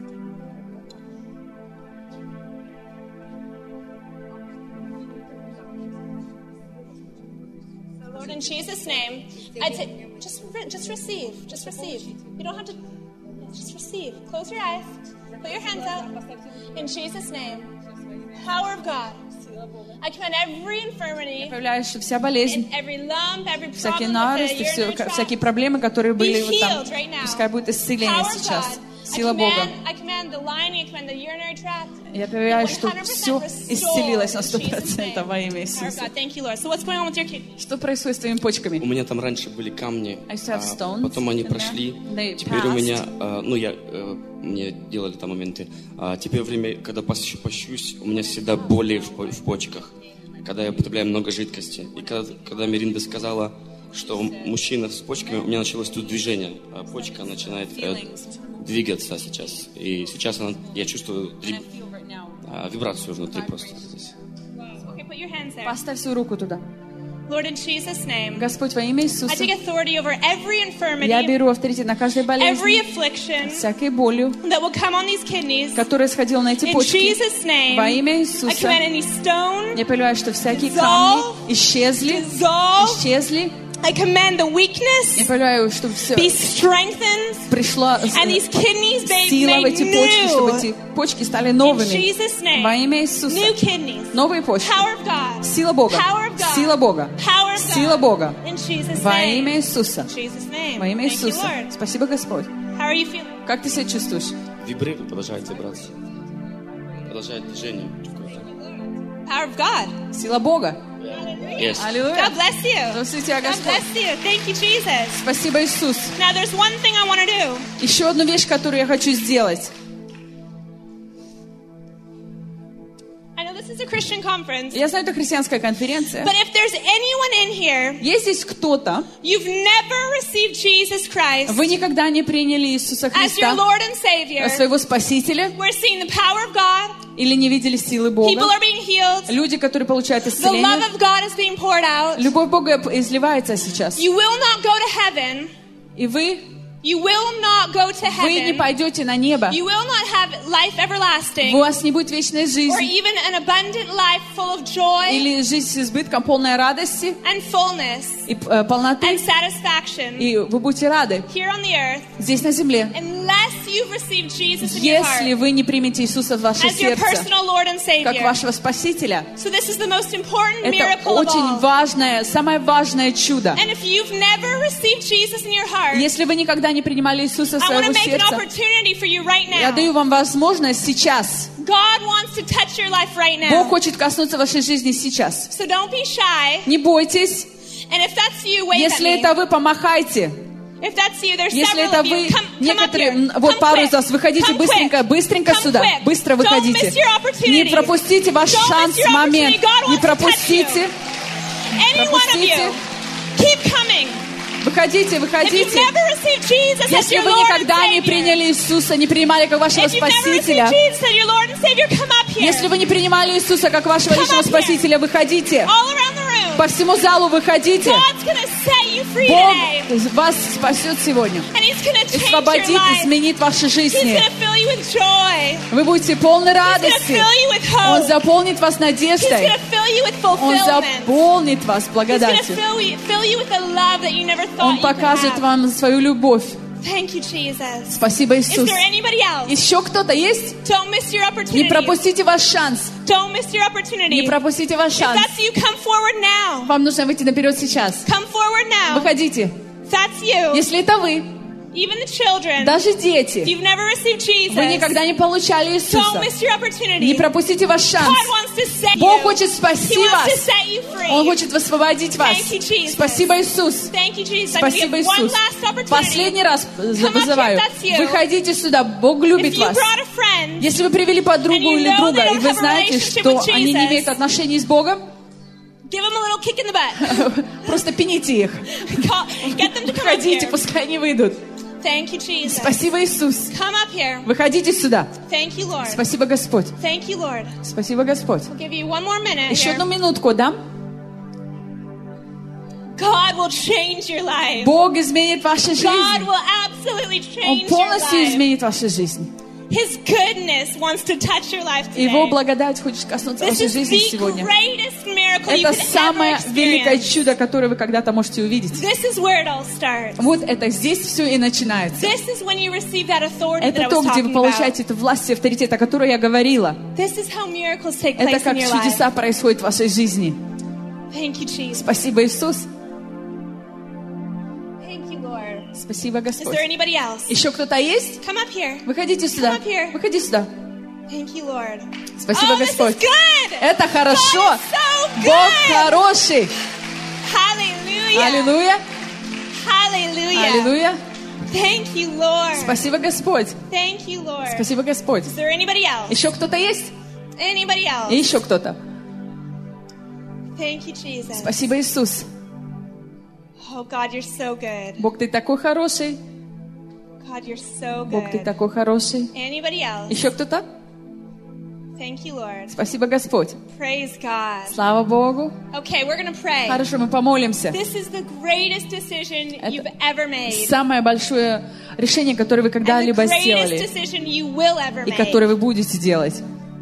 Speaker 1: Lord, in Jesus' name, just receive. You don't have to, just receive. Close your eyes. Put your hands out. In Jesus' name, power of God. I command every infirmity,
Speaker 2: Появляешь, что вся болезнь,
Speaker 1: every lump, every
Speaker 2: всякие
Speaker 1: problem with
Speaker 2: наросты,
Speaker 1: the urinary tract,
Speaker 2: всякие проблемы, которые были вот там,
Speaker 1: healed right now.
Speaker 2: пускай будет исцеление
Speaker 1: Power of
Speaker 2: сейчас.
Speaker 1: God.
Speaker 2: Сила Бога.
Speaker 1: I command the lining, I command the urinary tract.
Speaker 2: Я поверяю, что
Speaker 1: 100%
Speaker 2: все исцелилось на 100% во имя
Speaker 1: Power of
Speaker 2: Иисуса.
Speaker 1: God. Thank you, Lord. So what's going on with your kidneys?
Speaker 2: Что происходит с твоими почками?
Speaker 10: У меня там раньше были камни,
Speaker 2: I used to have stones
Speaker 10: потом они
Speaker 2: in there.
Speaker 10: прошли.
Speaker 2: They
Speaker 10: Теперь у меня,
Speaker 2: passed.
Speaker 10: мне делали там моменты. Теперь время, когда пощусь, у меня всегда боли в почках, когда я употребляю много жидкости. И когда Миринда сказала, что мужчина с почками, у меня началось тут движение. Почка начинает двигаться сейчас. И сейчас я чувствую вибрацию внутри просто здесь.
Speaker 1: Okay, put your hands there.
Speaker 2: Поставь свою руку туда.
Speaker 1: Lord, in Jesus' name,
Speaker 2: Господь, во имя
Speaker 1: I
Speaker 2: Иисуса,
Speaker 1: take authority over every
Speaker 2: я
Speaker 1: infirmity,
Speaker 2: беру авторитет на каждой
Speaker 1: every
Speaker 2: болезни,
Speaker 1: affliction
Speaker 2: всякой болью,
Speaker 1: that will come on these kidneys.
Speaker 2: которая сходила на эти
Speaker 1: In
Speaker 2: почки.
Speaker 1: Jesus' name,
Speaker 2: Во имя
Speaker 1: I
Speaker 2: Иисуса,
Speaker 1: command any stone,
Speaker 2: я понимаю, что всякие
Speaker 1: dissolve,
Speaker 2: камни исчезли.
Speaker 1: I command the weakness
Speaker 2: Я понимаю, что все
Speaker 1: be strengthened,
Speaker 2: пришла
Speaker 1: and these kidneys be
Speaker 2: сила в
Speaker 1: made
Speaker 2: эти почки, чтобы
Speaker 1: new.
Speaker 2: эти почки стали
Speaker 1: In
Speaker 2: новыми.
Speaker 1: Jesus' name,
Speaker 2: Во имя Иисуса.
Speaker 1: new kidneys,
Speaker 2: Новые почки.
Speaker 1: power of God,
Speaker 2: Сила Бога.
Speaker 1: power of God,
Speaker 2: Сила Бога.
Speaker 1: power of
Speaker 2: Сила
Speaker 1: God.
Speaker 2: Бога.
Speaker 1: In Jesus'
Speaker 2: Во
Speaker 1: name,
Speaker 2: имя Иисуса.
Speaker 1: In Jesus' name.
Speaker 2: Во имя
Speaker 1: Thank you,
Speaker 2: Иисуса.
Speaker 1: Lord.
Speaker 2: Спасибо, Господь.
Speaker 1: Power are you feeling?
Speaker 2: Как ты себя чувствуешь?
Speaker 10: Вибрирует, продолжает вибрация. Продолжает движение.
Speaker 1: Power of God.
Speaker 2: Сила Бога.
Speaker 10: Yes.
Speaker 2: Аллилуйя.
Speaker 1: God bless you.
Speaker 2: Благослови тебя,
Speaker 1: God
Speaker 2: Господь.
Speaker 1: bless you. Thank you, Jesus.
Speaker 2: Спасибо, Иисус.
Speaker 1: Now there's one thing I want to do.
Speaker 2: Еще одну вещь, которую я хочу сделать.
Speaker 1: I know this is a Christian conference.
Speaker 2: Я знаю, это христианская конференция.
Speaker 1: But if there's anyone in here,
Speaker 2: Есть здесь кто-то,
Speaker 1: you've never received Jesus Christ
Speaker 2: вы никогда не приняли Иисуса
Speaker 1: as your
Speaker 2: Христа,
Speaker 1: Lord and Savior,
Speaker 2: своего Спасителя,
Speaker 1: we're seeing the power of God.
Speaker 2: или не видели силы Бога,
Speaker 1: People are being healed.
Speaker 2: люди, которые получают
Speaker 1: The
Speaker 2: исцеление,
Speaker 1: love of God is being poured out.
Speaker 2: любовь Бога изливается сейчас.
Speaker 1: You will not go to heaven.
Speaker 2: И вы
Speaker 1: You will not go to
Speaker 2: не
Speaker 1: heaven.
Speaker 2: пойдете на небо.
Speaker 1: You will not have life everlasting.
Speaker 2: У вас не будет вечной
Speaker 1: Or
Speaker 2: жизни.
Speaker 1: even an abundant life full of joy
Speaker 2: Или жизнь с избытком, полной радости
Speaker 1: and fullness
Speaker 2: и полноты.
Speaker 1: and satisfaction
Speaker 2: И вы будете рады
Speaker 1: here on the earth
Speaker 2: здесь на земле.
Speaker 1: unless you've received Jesus in your
Speaker 2: Если
Speaker 1: heart
Speaker 2: вы не примете Иисуса в ваше
Speaker 1: as your
Speaker 2: сердце,
Speaker 1: personal Lord and
Speaker 2: как
Speaker 1: Savior.
Speaker 2: вашего Спасителя.
Speaker 1: So this is the most important
Speaker 2: Это
Speaker 1: miracle of
Speaker 2: очень
Speaker 1: all.
Speaker 2: важное, самое важное чудо.
Speaker 1: And if you've never received Jesus in your heart,
Speaker 2: Если вы никогда не принимали Иисуса в
Speaker 1: I want
Speaker 2: своего
Speaker 1: to make an
Speaker 2: сердца,
Speaker 1: opportunity for you right
Speaker 2: я
Speaker 1: now.
Speaker 2: даю вам возможность сейчас.
Speaker 1: God wants to touch your life right
Speaker 2: Бог
Speaker 1: now.
Speaker 2: хочет коснуться вашей жизни сейчас.
Speaker 1: So don't be shy.
Speaker 2: Не бойтесь.
Speaker 1: And if that's you, wave at
Speaker 2: Если
Speaker 1: me.
Speaker 2: это вы, помахайте.
Speaker 1: If that's you, there's
Speaker 2: Если
Speaker 1: several
Speaker 2: это
Speaker 1: of you.
Speaker 2: вы,
Speaker 1: Come up
Speaker 2: некоторые,
Speaker 1: here.
Speaker 2: вот
Speaker 1: Come
Speaker 2: пару
Speaker 1: quick.
Speaker 2: из вас, выходите
Speaker 1: Come
Speaker 2: быстренько,
Speaker 1: quick.
Speaker 2: быстренько
Speaker 1: Come
Speaker 2: сюда,
Speaker 1: quick.
Speaker 2: быстро
Speaker 1: Don't
Speaker 2: выходите.
Speaker 1: miss your opportunity.
Speaker 2: Не пропустите ваш
Speaker 1: Don't
Speaker 2: шанс,
Speaker 1: miss your
Speaker 2: момент.
Speaker 1: opportunity. God wants
Speaker 2: Не
Speaker 1: to touch
Speaker 2: пропустите.
Speaker 1: you. Any one of you. Keep coming.
Speaker 2: Выходите,
Speaker 1: If you've
Speaker 2: выходите.
Speaker 1: never received Jesus as
Speaker 2: Если
Speaker 1: your
Speaker 2: вы
Speaker 1: Lord and
Speaker 2: никогда не
Speaker 1: Savior,
Speaker 2: приняли Иисуса, не принимали как вашего
Speaker 1: if you've never received
Speaker 2: Спасителя,
Speaker 1: Jesus as your Lord and Savior, come up here.
Speaker 2: если вы не принимали Иисуса как вашего
Speaker 1: Come
Speaker 2: личного
Speaker 1: up here.
Speaker 2: Спасителя, выходите.
Speaker 1: All around the room.
Speaker 2: По всему залу выходите.
Speaker 1: God's going to set you free
Speaker 2: Бог
Speaker 1: today.
Speaker 2: вас спасет сегодня.
Speaker 1: And He's going to change your
Speaker 2: Освободит,
Speaker 1: life.
Speaker 2: изменит ваши
Speaker 1: He's
Speaker 2: жизни.
Speaker 1: going to fill you with joy.
Speaker 2: Вы будете полны
Speaker 1: He's going to
Speaker 2: радости.
Speaker 1: fill you with
Speaker 2: Он
Speaker 1: hope.
Speaker 2: заполнит вас
Speaker 1: He's
Speaker 2: надеждой.
Speaker 1: going to fill you with
Speaker 2: Он
Speaker 1: fulfillment.
Speaker 2: заполнит вас
Speaker 1: He's going to
Speaker 2: благодатью.
Speaker 1: fill you with a love that you never thought
Speaker 2: Он
Speaker 1: you could
Speaker 2: покажет
Speaker 1: have.
Speaker 2: вам свою любовь.
Speaker 1: Thank you, Jesus.
Speaker 2: Спасибо,
Speaker 1: Is
Speaker 2: Иисус.
Speaker 1: there anybody else?
Speaker 2: Еще кто-то есть?
Speaker 1: Don't miss your
Speaker 2: Не
Speaker 1: opportunity.
Speaker 2: пропустите ваш шанс.
Speaker 1: Don't miss your opportunity.
Speaker 2: Не пропустите ваш
Speaker 1: If
Speaker 2: шанс.
Speaker 1: that's you, come forward now.
Speaker 2: Вам нужно выйти наперед сейчас.
Speaker 1: Come forward now.
Speaker 2: Выходите.
Speaker 1: If that's you,
Speaker 2: Если это вы,
Speaker 1: even the children,
Speaker 2: даже
Speaker 1: if
Speaker 2: дети,
Speaker 1: you've never received Jesus,
Speaker 2: вы никогда не получали
Speaker 1: don't
Speaker 2: Иисуса.
Speaker 1: miss your opportunity.
Speaker 2: Не пропустите ваш шанс.
Speaker 1: God wants to set
Speaker 2: Бог
Speaker 1: you.
Speaker 2: хочет
Speaker 1: He
Speaker 2: спасти
Speaker 1: wants to
Speaker 2: вас.
Speaker 1: set you free.
Speaker 2: Он хочет освободить вас.
Speaker 1: Thank you, Jesus.
Speaker 2: Спасибо, Иисус.
Speaker 1: Thank you, Jesus. I'm
Speaker 2: Спасибо,
Speaker 1: going to give one
Speaker 2: Иисус.
Speaker 1: last opportunity.
Speaker 2: Последний раз
Speaker 1: Come up here,
Speaker 2: вызываю.
Speaker 1: that's you.
Speaker 2: Выходите сюда. Бог
Speaker 1: If
Speaker 2: любит
Speaker 1: you
Speaker 2: вас.
Speaker 1: brought a friend,
Speaker 2: Если вы привели подругу
Speaker 1: And you
Speaker 2: или
Speaker 1: know
Speaker 2: друга,
Speaker 1: they don't
Speaker 2: и вы
Speaker 1: have a
Speaker 2: знаете,
Speaker 1: relationship
Speaker 2: что
Speaker 1: with
Speaker 2: они не
Speaker 1: Jesus,
Speaker 2: имеют отношений с Богом,
Speaker 1: give them a little kick in the butt.
Speaker 2: просто пените их.
Speaker 1: Get them to come up
Speaker 2: Выходите,
Speaker 1: here.
Speaker 2: пускай они выйдут.
Speaker 1: Thank you, Jesus.
Speaker 2: Спасибо, Иисус.
Speaker 1: Come up here.
Speaker 2: Выходите сюда.
Speaker 1: Thank you, Lord.
Speaker 2: Спасибо, Господь.
Speaker 1: Thank you, Lord.
Speaker 2: Спасибо, Господь.
Speaker 1: I'll give you one more minute
Speaker 2: Еще
Speaker 1: here.
Speaker 2: одну минутку дам.
Speaker 1: God will change your life.
Speaker 2: Бог изменит вашу
Speaker 1: God
Speaker 2: жизнь.
Speaker 1: will absolutely
Speaker 2: Он
Speaker 1: change your
Speaker 2: полностью
Speaker 1: life.
Speaker 2: изменит вашу жизнь.
Speaker 1: His goodness wants to touch your life
Speaker 2: Его
Speaker 1: today.
Speaker 2: благодать хочет коснуться
Speaker 1: This
Speaker 2: вашей
Speaker 1: is
Speaker 2: жизни
Speaker 1: the
Speaker 2: сегодня.
Speaker 1: greatest miracle you
Speaker 2: Это
Speaker 1: could ever
Speaker 2: самое великое
Speaker 1: experience.
Speaker 2: чудо, которое вы когда-то можете увидеть.
Speaker 1: This is where it all starts.
Speaker 2: Вот это здесь все и начинается.
Speaker 1: This is when you receive that authority that
Speaker 2: Это
Speaker 1: I
Speaker 2: то,
Speaker 1: was
Speaker 2: где вы
Speaker 1: talking about.
Speaker 2: получаете эту власть и авторитет, о которой я говорила.
Speaker 1: This is how miracles take
Speaker 2: Это
Speaker 1: place
Speaker 2: как
Speaker 1: in your life.
Speaker 2: чудеса происходят в вашей жизни.
Speaker 1: Thank you, Jesus.
Speaker 2: Спасибо, Иисус.
Speaker 1: Thank you, Lord.
Speaker 2: Спасибо,
Speaker 1: Is
Speaker 2: Господь.
Speaker 1: there anybody else?
Speaker 2: Еще кто-то есть?
Speaker 1: Come up here.
Speaker 2: Выходите сюда.
Speaker 1: Come up here.
Speaker 2: Выходи сюда.
Speaker 1: Thank you, Lord.
Speaker 2: Спасибо,
Speaker 1: Oh, this
Speaker 2: Господь.
Speaker 1: is good.
Speaker 2: Это хорошо.
Speaker 1: God is so
Speaker 2: Бог
Speaker 1: good.
Speaker 2: хороший.
Speaker 1: Hallelujah.
Speaker 2: Аллилуйя.
Speaker 1: Hallelujah.
Speaker 2: Аллилуйя.
Speaker 1: Thank you, Lord.
Speaker 2: Спасибо, Господь.
Speaker 1: Thank you, Lord.
Speaker 2: Спасибо, Господь.
Speaker 1: Is there anybody else?
Speaker 2: Еще кто-то есть?
Speaker 1: Anybody else?
Speaker 2: И еще кто-то.
Speaker 1: Thank you, Jesus.
Speaker 2: Спасибо, Иисус.
Speaker 1: Oh, God, you're so good.
Speaker 2: Бог, Ты такой хороший.
Speaker 1: God, you're so
Speaker 2: Бог, Ты
Speaker 1: good.
Speaker 2: такой хороший.
Speaker 1: Anybody else?
Speaker 2: Еще кто-то?
Speaker 1: Thank you, Lord.
Speaker 2: Спасибо, Господь.
Speaker 1: Praise God.
Speaker 2: Слава Богу.
Speaker 1: Okay, we're going to pray.
Speaker 2: Хорошо, мы помолимся.
Speaker 1: This is the greatest decision
Speaker 2: Это
Speaker 1: you've ever made.
Speaker 2: Самое большое решение, которое вы
Speaker 1: And the
Speaker 2: когда-либо
Speaker 1: greatest
Speaker 2: сделали
Speaker 1: decision you will ever
Speaker 2: и
Speaker 1: make.
Speaker 2: которое вы будете делать.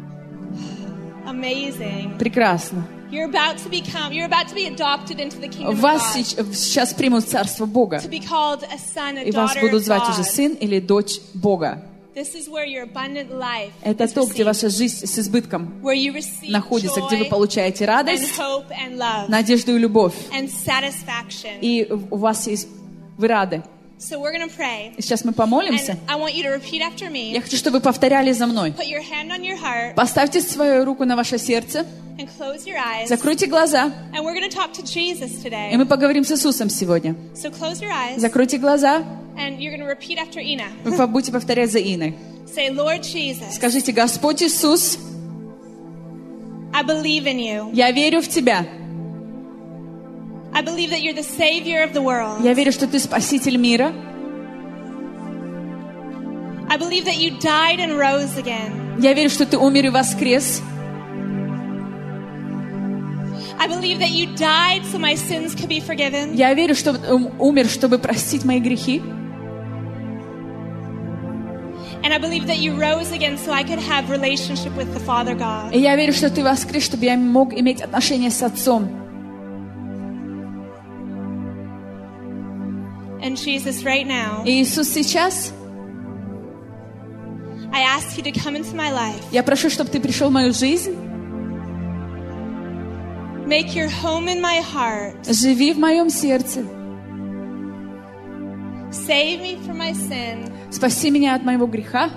Speaker 1: Amazing.
Speaker 2: Прекрасно.
Speaker 1: You're about to be adopted into the kingdom of
Speaker 2: Вас
Speaker 1: God.
Speaker 2: сейчас примут в Царство Бога,
Speaker 1: To be called a son, a
Speaker 2: и вас
Speaker 1: daughter
Speaker 2: будут
Speaker 1: of
Speaker 2: звать уже
Speaker 1: God.
Speaker 2: сын или дочь Бога.
Speaker 1: This is where your abundant life
Speaker 2: Это
Speaker 1: is
Speaker 2: то, где
Speaker 1: received.
Speaker 2: ваша жизнь с избытком
Speaker 1: Where you receive
Speaker 2: находится, где вы
Speaker 1: joy
Speaker 2: получаете
Speaker 1: and
Speaker 2: радость,
Speaker 1: hope and love
Speaker 2: надежду и любовь.
Speaker 1: and satisfaction.
Speaker 2: И у вас есть, вы рады.
Speaker 1: So we're going to pray.
Speaker 2: И сейчас мы помолимся.
Speaker 1: And I want you to repeat after me.
Speaker 2: Я хочу, чтобы вы повторяли за мной.
Speaker 1: Put your hand on your heart.
Speaker 2: Поставьте свою руку на ваше сердце.
Speaker 1: And close your eyes.
Speaker 2: Закройте глаза.
Speaker 1: And we're going to talk to Jesus today.
Speaker 2: И мы поговорим с Иисусом сегодня.
Speaker 1: So close your eyes.
Speaker 2: Закройте глаза.
Speaker 1: And you're going to repeat after Ina.
Speaker 2: Вы будете повторять за Иной.
Speaker 1: Say, Lord Jesus.
Speaker 2: Скажите: Господь Иисус,
Speaker 1: I believe in you.
Speaker 2: я верю в Тебя.
Speaker 1: I believe that you're the Savior of the world.
Speaker 2: Я верю, что Ты Спаситель мира.
Speaker 1: I believe that you died and rose again.
Speaker 2: Я верю, что Ты умер и воскрес.
Speaker 1: I believe that you died so my sins could be forgiven.
Speaker 2: Я верю, что умер, чтобы простить мои грехи.
Speaker 1: And I believe that you rose again so I could have relationship with the Father God.
Speaker 2: И я верю, что Ты воскрес, чтобы я мог иметь отношения с Отцом.
Speaker 1: And Jesus, right now,
Speaker 2: И Иисус, сейчас
Speaker 1: I ask you to come into my life.
Speaker 2: я прошу, чтобы Ты пришел в мою жизнь.
Speaker 1: Make your home in my heart.
Speaker 2: Живи в моем сердце.
Speaker 1: Save me from my sin.
Speaker 2: Спаси меня от моего греха.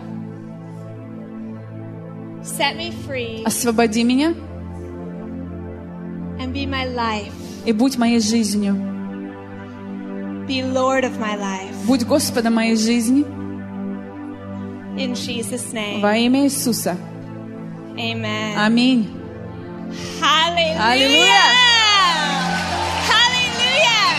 Speaker 1: Set me free.
Speaker 2: Освободи меня.
Speaker 1: And be my life.
Speaker 2: И будь моей жизнью.
Speaker 1: Be Lord of my life.
Speaker 2: Будь Господом моей жизни.
Speaker 1: In Jesus' name.
Speaker 2: Во имя Иисуса.
Speaker 1: Amen.
Speaker 2: Аминь.
Speaker 1: Hallelujah.
Speaker 2: Аллилуйя.
Speaker 1: Hallelujah.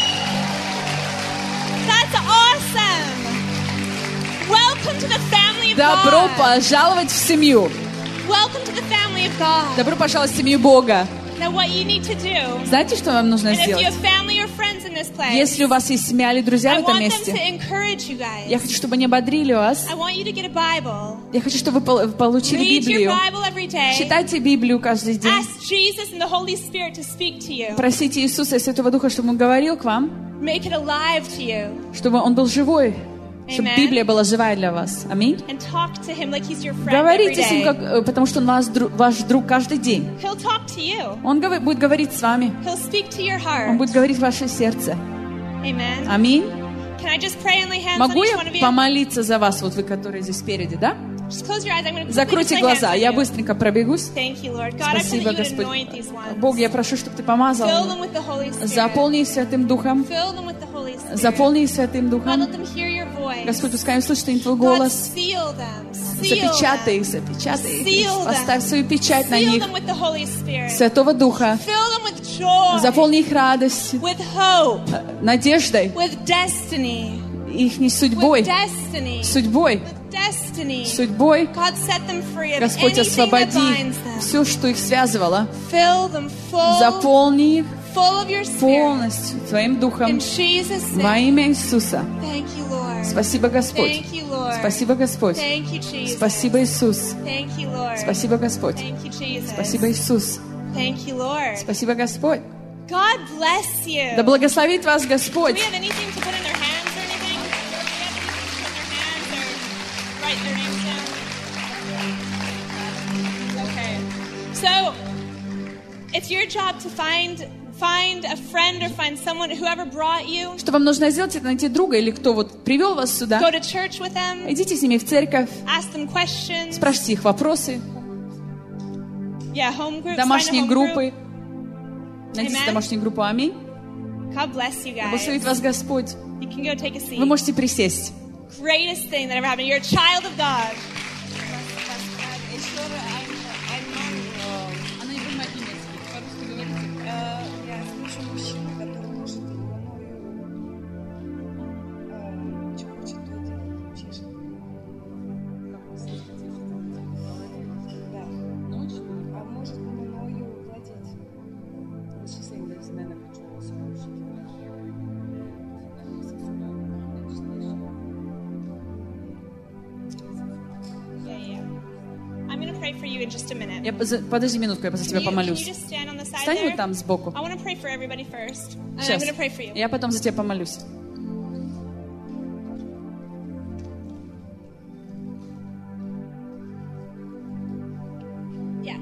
Speaker 1: That's awesome. Welcome to the family of
Speaker 2: Добро
Speaker 1: God.
Speaker 2: пожаловать в семью.
Speaker 1: Welcome to the family of God.
Speaker 2: Добро пожаловать в семью Бога.
Speaker 1: Now what you need to do,
Speaker 2: Знаете, что вам нужно
Speaker 1: and if you
Speaker 2: сделать?
Speaker 1: have family or friends in this place,
Speaker 2: Если у вас есть семья или друзья
Speaker 1: I
Speaker 2: в этом
Speaker 1: want them to
Speaker 2: месте,
Speaker 1: encourage you guys.
Speaker 2: я хочу, чтобы они ободрили вас.
Speaker 1: I want you to get a Bible.
Speaker 2: Я хочу, чтобы вы получили
Speaker 1: Read your
Speaker 2: Библию.
Speaker 1: Bible every day.
Speaker 2: Читайте Библию каждый день.
Speaker 1: Ask Jesus and the Holy Spirit to speak to you.
Speaker 2: Просите Иисуса и Святого Духа, чтобы Он говорил к вам,
Speaker 1: Make it alive to you.
Speaker 2: чтобы Он был живой, чтобы
Speaker 1: Amen.
Speaker 2: Библия была живая для вас. Аминь.
Speaker 1: And talk to him like he's your friend every
Speaker 2: Говорите с Ним,
Speaker 1: day.
Speaker 2: потому что Он ваш друг каждый день.
Speaker 1: He'll talk to you.
Speaker 2: Он будет говорить с вами.
Speaker 1: He'll speak to your
Speaker 2: Он
Speaker 1: heart.
Speaker 2: будет говорить в ваше сердце.
Speaker 1: Amen.
Speaker 2: Аминь.
Speaker 1: Can I just pray and lay hands on
Speaker 2: Могу
Speaker 1: each
Speaker 2: я
Speaker 1: one of you?
Speaker 2: помолиться за вас, вот вы, которые здесь спереди, да?
Speaker 1: Just close your eyes. I'm going to
Speaker 2: Закройте глаза, я быстренько пробегусь.
Speaker 1: Thank you, Lord. God, I pray
Speaker 2: Спасибо,
Speaker 1: that you would
Speaker 2: Господь.
Speaker 1: anoint these ones.
Speaker 2: Бог, я прошу, чтобы Ты помазал
Speaker 1: Fill
Speaker 2: меня.
Speaker 1: them with the Holy Spirit.
Speaker 2: Заполни их Святым Духом.
Speaker 1: Fill them with the Holy Spirit.
Speaker 2: Заполни их Святым
Speaker 1: God,
Speaker 2: Духом.
Speaker 1: let them hear your voice.
Speaker 2: Господь, пускай они слышат Твой
Speaker 1: God,
Speaker 2: голос.
Speaker 1: seal them. Seal
Speaker 2: Запечатай
Speaker 1: them.
Speaker 2: их, запечатай их.
Speaker 1: Seal them.
Speaker 2: Поставь свою печать на
Speaker 1: Seal
Speaker 2: них.
Speaker 1: them with the Holy Spirit.
Speaker 2: Святого Духа.
Speaker 1: Fill them with joy.
Speaker 2: Заполни их радостью,
Speaker 1: With hope.
Speaker 2: надеждой,
Speaker 1: With destiny.
Speaker 2: их
Speaker 1: With
Speaker 2: судьбой,
Speaker 1: destiny.
Speaker 2: судьбой,
Speaker 1: With destiny.
Speaker 2: судьбой.
Speaker 1: God, set them free of
Speaker 2: Господь,
Speaker 1: anything that
Speaker 2: освободи
Speaker 1: binds them.
Speaker 2: все, что их связывало.
Speaker 1: Fill them full,
Speaker 2: Заполни их
Speaker 1: full of your Spirit.
Speaker 2: полностью Твоим
Speaker 1: In
Speaker 2: Духом.
Speaker 1: Jesus'
Speaker 2: Во
Speaker 1: name.
Speaker 2: имя Иисуса.
Speaker 1: Thank you, Lord.
Speaker 2: Спасибо, Господь.
Speaker 1: Thank you, Lord.
Speaker 2: Спасибо, Господь.
Speaker 1: Thank you, Jesus.
Speaker 2: Спасибо, Иисус.
Speaker 1: Thank you, Lord.
Speaker 2: Спасибо, Господь.
Speaker 1: Thank you, Jesus.
Speaker 2: Спасибо, Иисус.
Speaker 1: Thank you, Lord.
Speaker 2: Спасибо, Господь.
Speaker 1: God bless you.
Speaker 2: Да благословит вас
Speaker 1: Do
Speaker 2: Господь.
Speaker 1: we have anything to put in their hands or anything? Do we have anything to put in their hands or write their names down? Okay. So, it's your job to find a friend or find someone, whoever brought you.
Speaker 2: Что вам нужно сделать, это найти друга или кто вот привел вас сюда.
Speaker 1: Go to church with them.
Speaker 2: Идите с ними в церковь,
Speaker 1: Ask them questions.
Speaker 2: спрашивайте их вопросы,
Speaker 1: Yeah, home groups.
Speaker 2: домашние
Speaker 1: find a home
Speaker 2: группы.
Speaker 1: group.
Speaker 2: Найдите
Speaker 1: Amen.
Speaker 2: домашнюю группу. Аминь.
Speaker 1: God bless you guys.
Speaker 2: Благословит вас Господь.
Speaker 1: You can go take a seat.
Speaker 2: Вы можете присесть.
Speaker 1: Greatest thing that ever happened. You're a child of God.
Speaker 2: Она не понимает немецкий. По-русски говорите.
Speaker 11: Я слышу мужчину, который может мною, что хочет, то и делать вообще. Да. А может мною владеть.
Speaker 1: I'm going to pray for you in just a minute.
Speaker 2: Подожди минутку, я за тебя
Speaker 1: Can you
Speaker 2: помолюсь.
Speaker 1: just stand on the side
Speaker 2: Встань
Speaker 1: there?
Speaker 2: вот там сбоку.
Speaker 1: I want to pray for everybody first. And I'm
Speaker 2: Сейчас.
Speaker 1: going to pray for you.
Speaker 2: Я потом за тебя помолюсь.
Speaker 1: Yeah.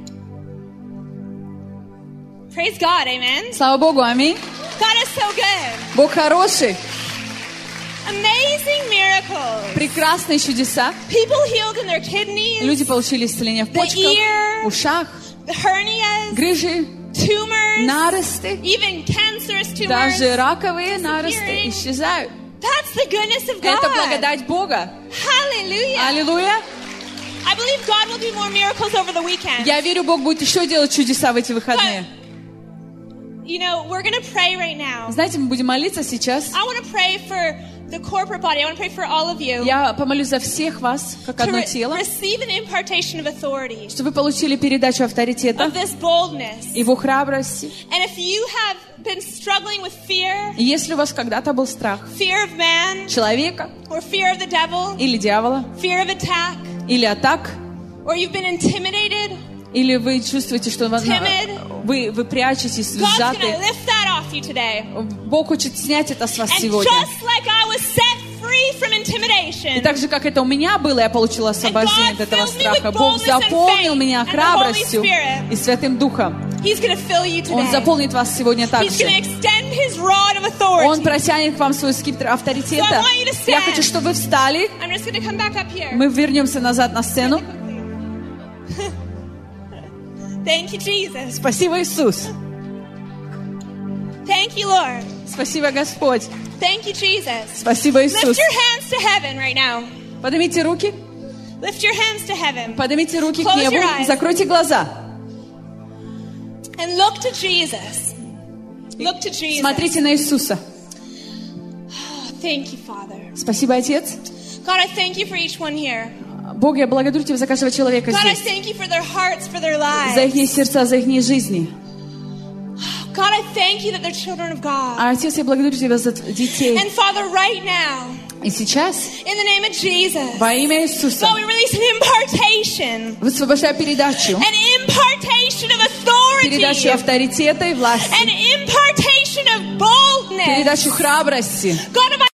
Speaker 1: Praise God, amen.
Speaker 2: Слава Богу, аминь.
Speaker 1: God is so good.
Speaker 2: Бог хороший.
Speaker 1: Amazing miracles.
Speaker 2: Прекрасные чудеса.
Speaker 1: People healed in their kidneys,
Speaker 2: Люди получили исцеление в
Speaker 1: the
Speaker 2: почках,
Speaker 1: ear,
Speaker 2: в ушах,
Speaker 1: the hernias,
Speaker 2: грыжи,
Speaker 1: tumors,
Speaker 2: наросты.
Speaker 1: even cancerous tumors.
Speaker 2: Даже раковые наросты исчезают.
Speaker 1: That's the goodness of God.
Speaker 2: Это благодать Бога.
Speaker 1: Hallelujah.
Speaker 2: Аллилуйя.
Speaker 1: I believe God will do more miracles over the weekend.
Speaker 2: Я верю, Бог будет еще делать чудеса в эти выходные.
Speaker 1: You know, we're going to pray right now.
Speaker 2: Знаете, мы будем молиться сейчас.
Speaker 1: I want to pray for the corporate body. I want to pray for all of you.
Speaker 2: Я помолюсь за всех вас, как одно тело,
Speaker 1: receive an impartation of authority,
Speaker 2: чтобы вы получили передачу авторитета,
Speaker 1: of this boldness.
Speaker 2: Его храбрости.
Speaker 1: And if you have been struggling with fear,
Speaker 2: И если у вас когда-то был страх
Speaker 1: fear of man,
Speaker 2: человека
Speaker 1: or fear of the devil,
Speaker 2: или дьявола,
Speaker 1: fear of attack,
Speaker 2: или атак,
Speaker 1: or you've been intimidated,
Speaker 2: или вы чувствуете, что вы прячетесь,
Speaker 1: God's
Speaker 2: сжаты,
Speaker 1: going to lift that off you today.
Speaker 2: Бог хочет снять это с вас
Speaker 1: And
Speaker 2: сегодня.
Speaker 1: just like I was set free from intimidation,
Speaker 2: И так же, как это у меня было, я получила освобождение от этого страха. Бог заполнил меня храбростью и Святым Духом.
Speaker 1: He's going to fill you today.
Speaker 2: Он заполнит вас сегодня
Speaker 1: He's
Speaker 2: также.
Speaker 1: going to extend his rod of authority.
Speaker 2: Он протянет к вам свой скипетр авторитета.
Speaker 1: So I want you to stand.
Speaker 2: Я хочу, чтобы вы встали.
Speaker 1: I'm just going to come back up here.
Speaker 2: Мы вернемся назад на сцену.
Speaker 1: Thank you, Jesus.
Speaker 2: Спасибо, Иисус.
Speaker 1: Thank you, Lord.
Speaker 2: Спасибо, Господь.
Speaker 1: Thank you, Jesus.
Speaker 2: Спасибо,
Speaker 1: Lift
Speaker 2: Иисус.
Speaker 1: your hands to heaven right now.
Speaker 2: Поднимите руки.
Speaker 1: Lift your hands to heaven.
Speaker 2: Поднимите руки к
Speaker 1: Close
Speaker 2: небу.
Speaker 1: your eyes.
Speaker 2: Закройте глаза.
Speaker 1: And look to Jesus. Look to Jesus.
Speaker 2: Смотрите на Иисуса.
Speaker 1: Thank you, Father.
Speaker 2: Спасибо, Отец.
Speaker 1: God, I thank you for each one here.
Speaker 2: Бог, я благодарю Тебя за каждого человека
Speaker 1: God, I
Speaker 2: здесь.
Speaker 1: thank you for their hearts, for their lives.
Speaker 2: За их сердца, за их жизни.
Speaker 1: God, I thank you that they're children of God.
Speaker 2: А, Отец, я благодарю Тебя за детей.
Speaker 1: And Father, right now,
Speaker 2: И сейчас,
Speaker 1: in the name of Jesus,
Speaker 2: во имя Иисуса,
Speaker 1: God, we release an impartation.
Speaker 2: высвобождаю передачу.
Speaker 1: An impartation of authority.
Speaker 2: Передачу авторитета и власти.
Speaker 1: An impartation of boldness.
Speaker 2: Передачу храбрости.
Speaker 1: God,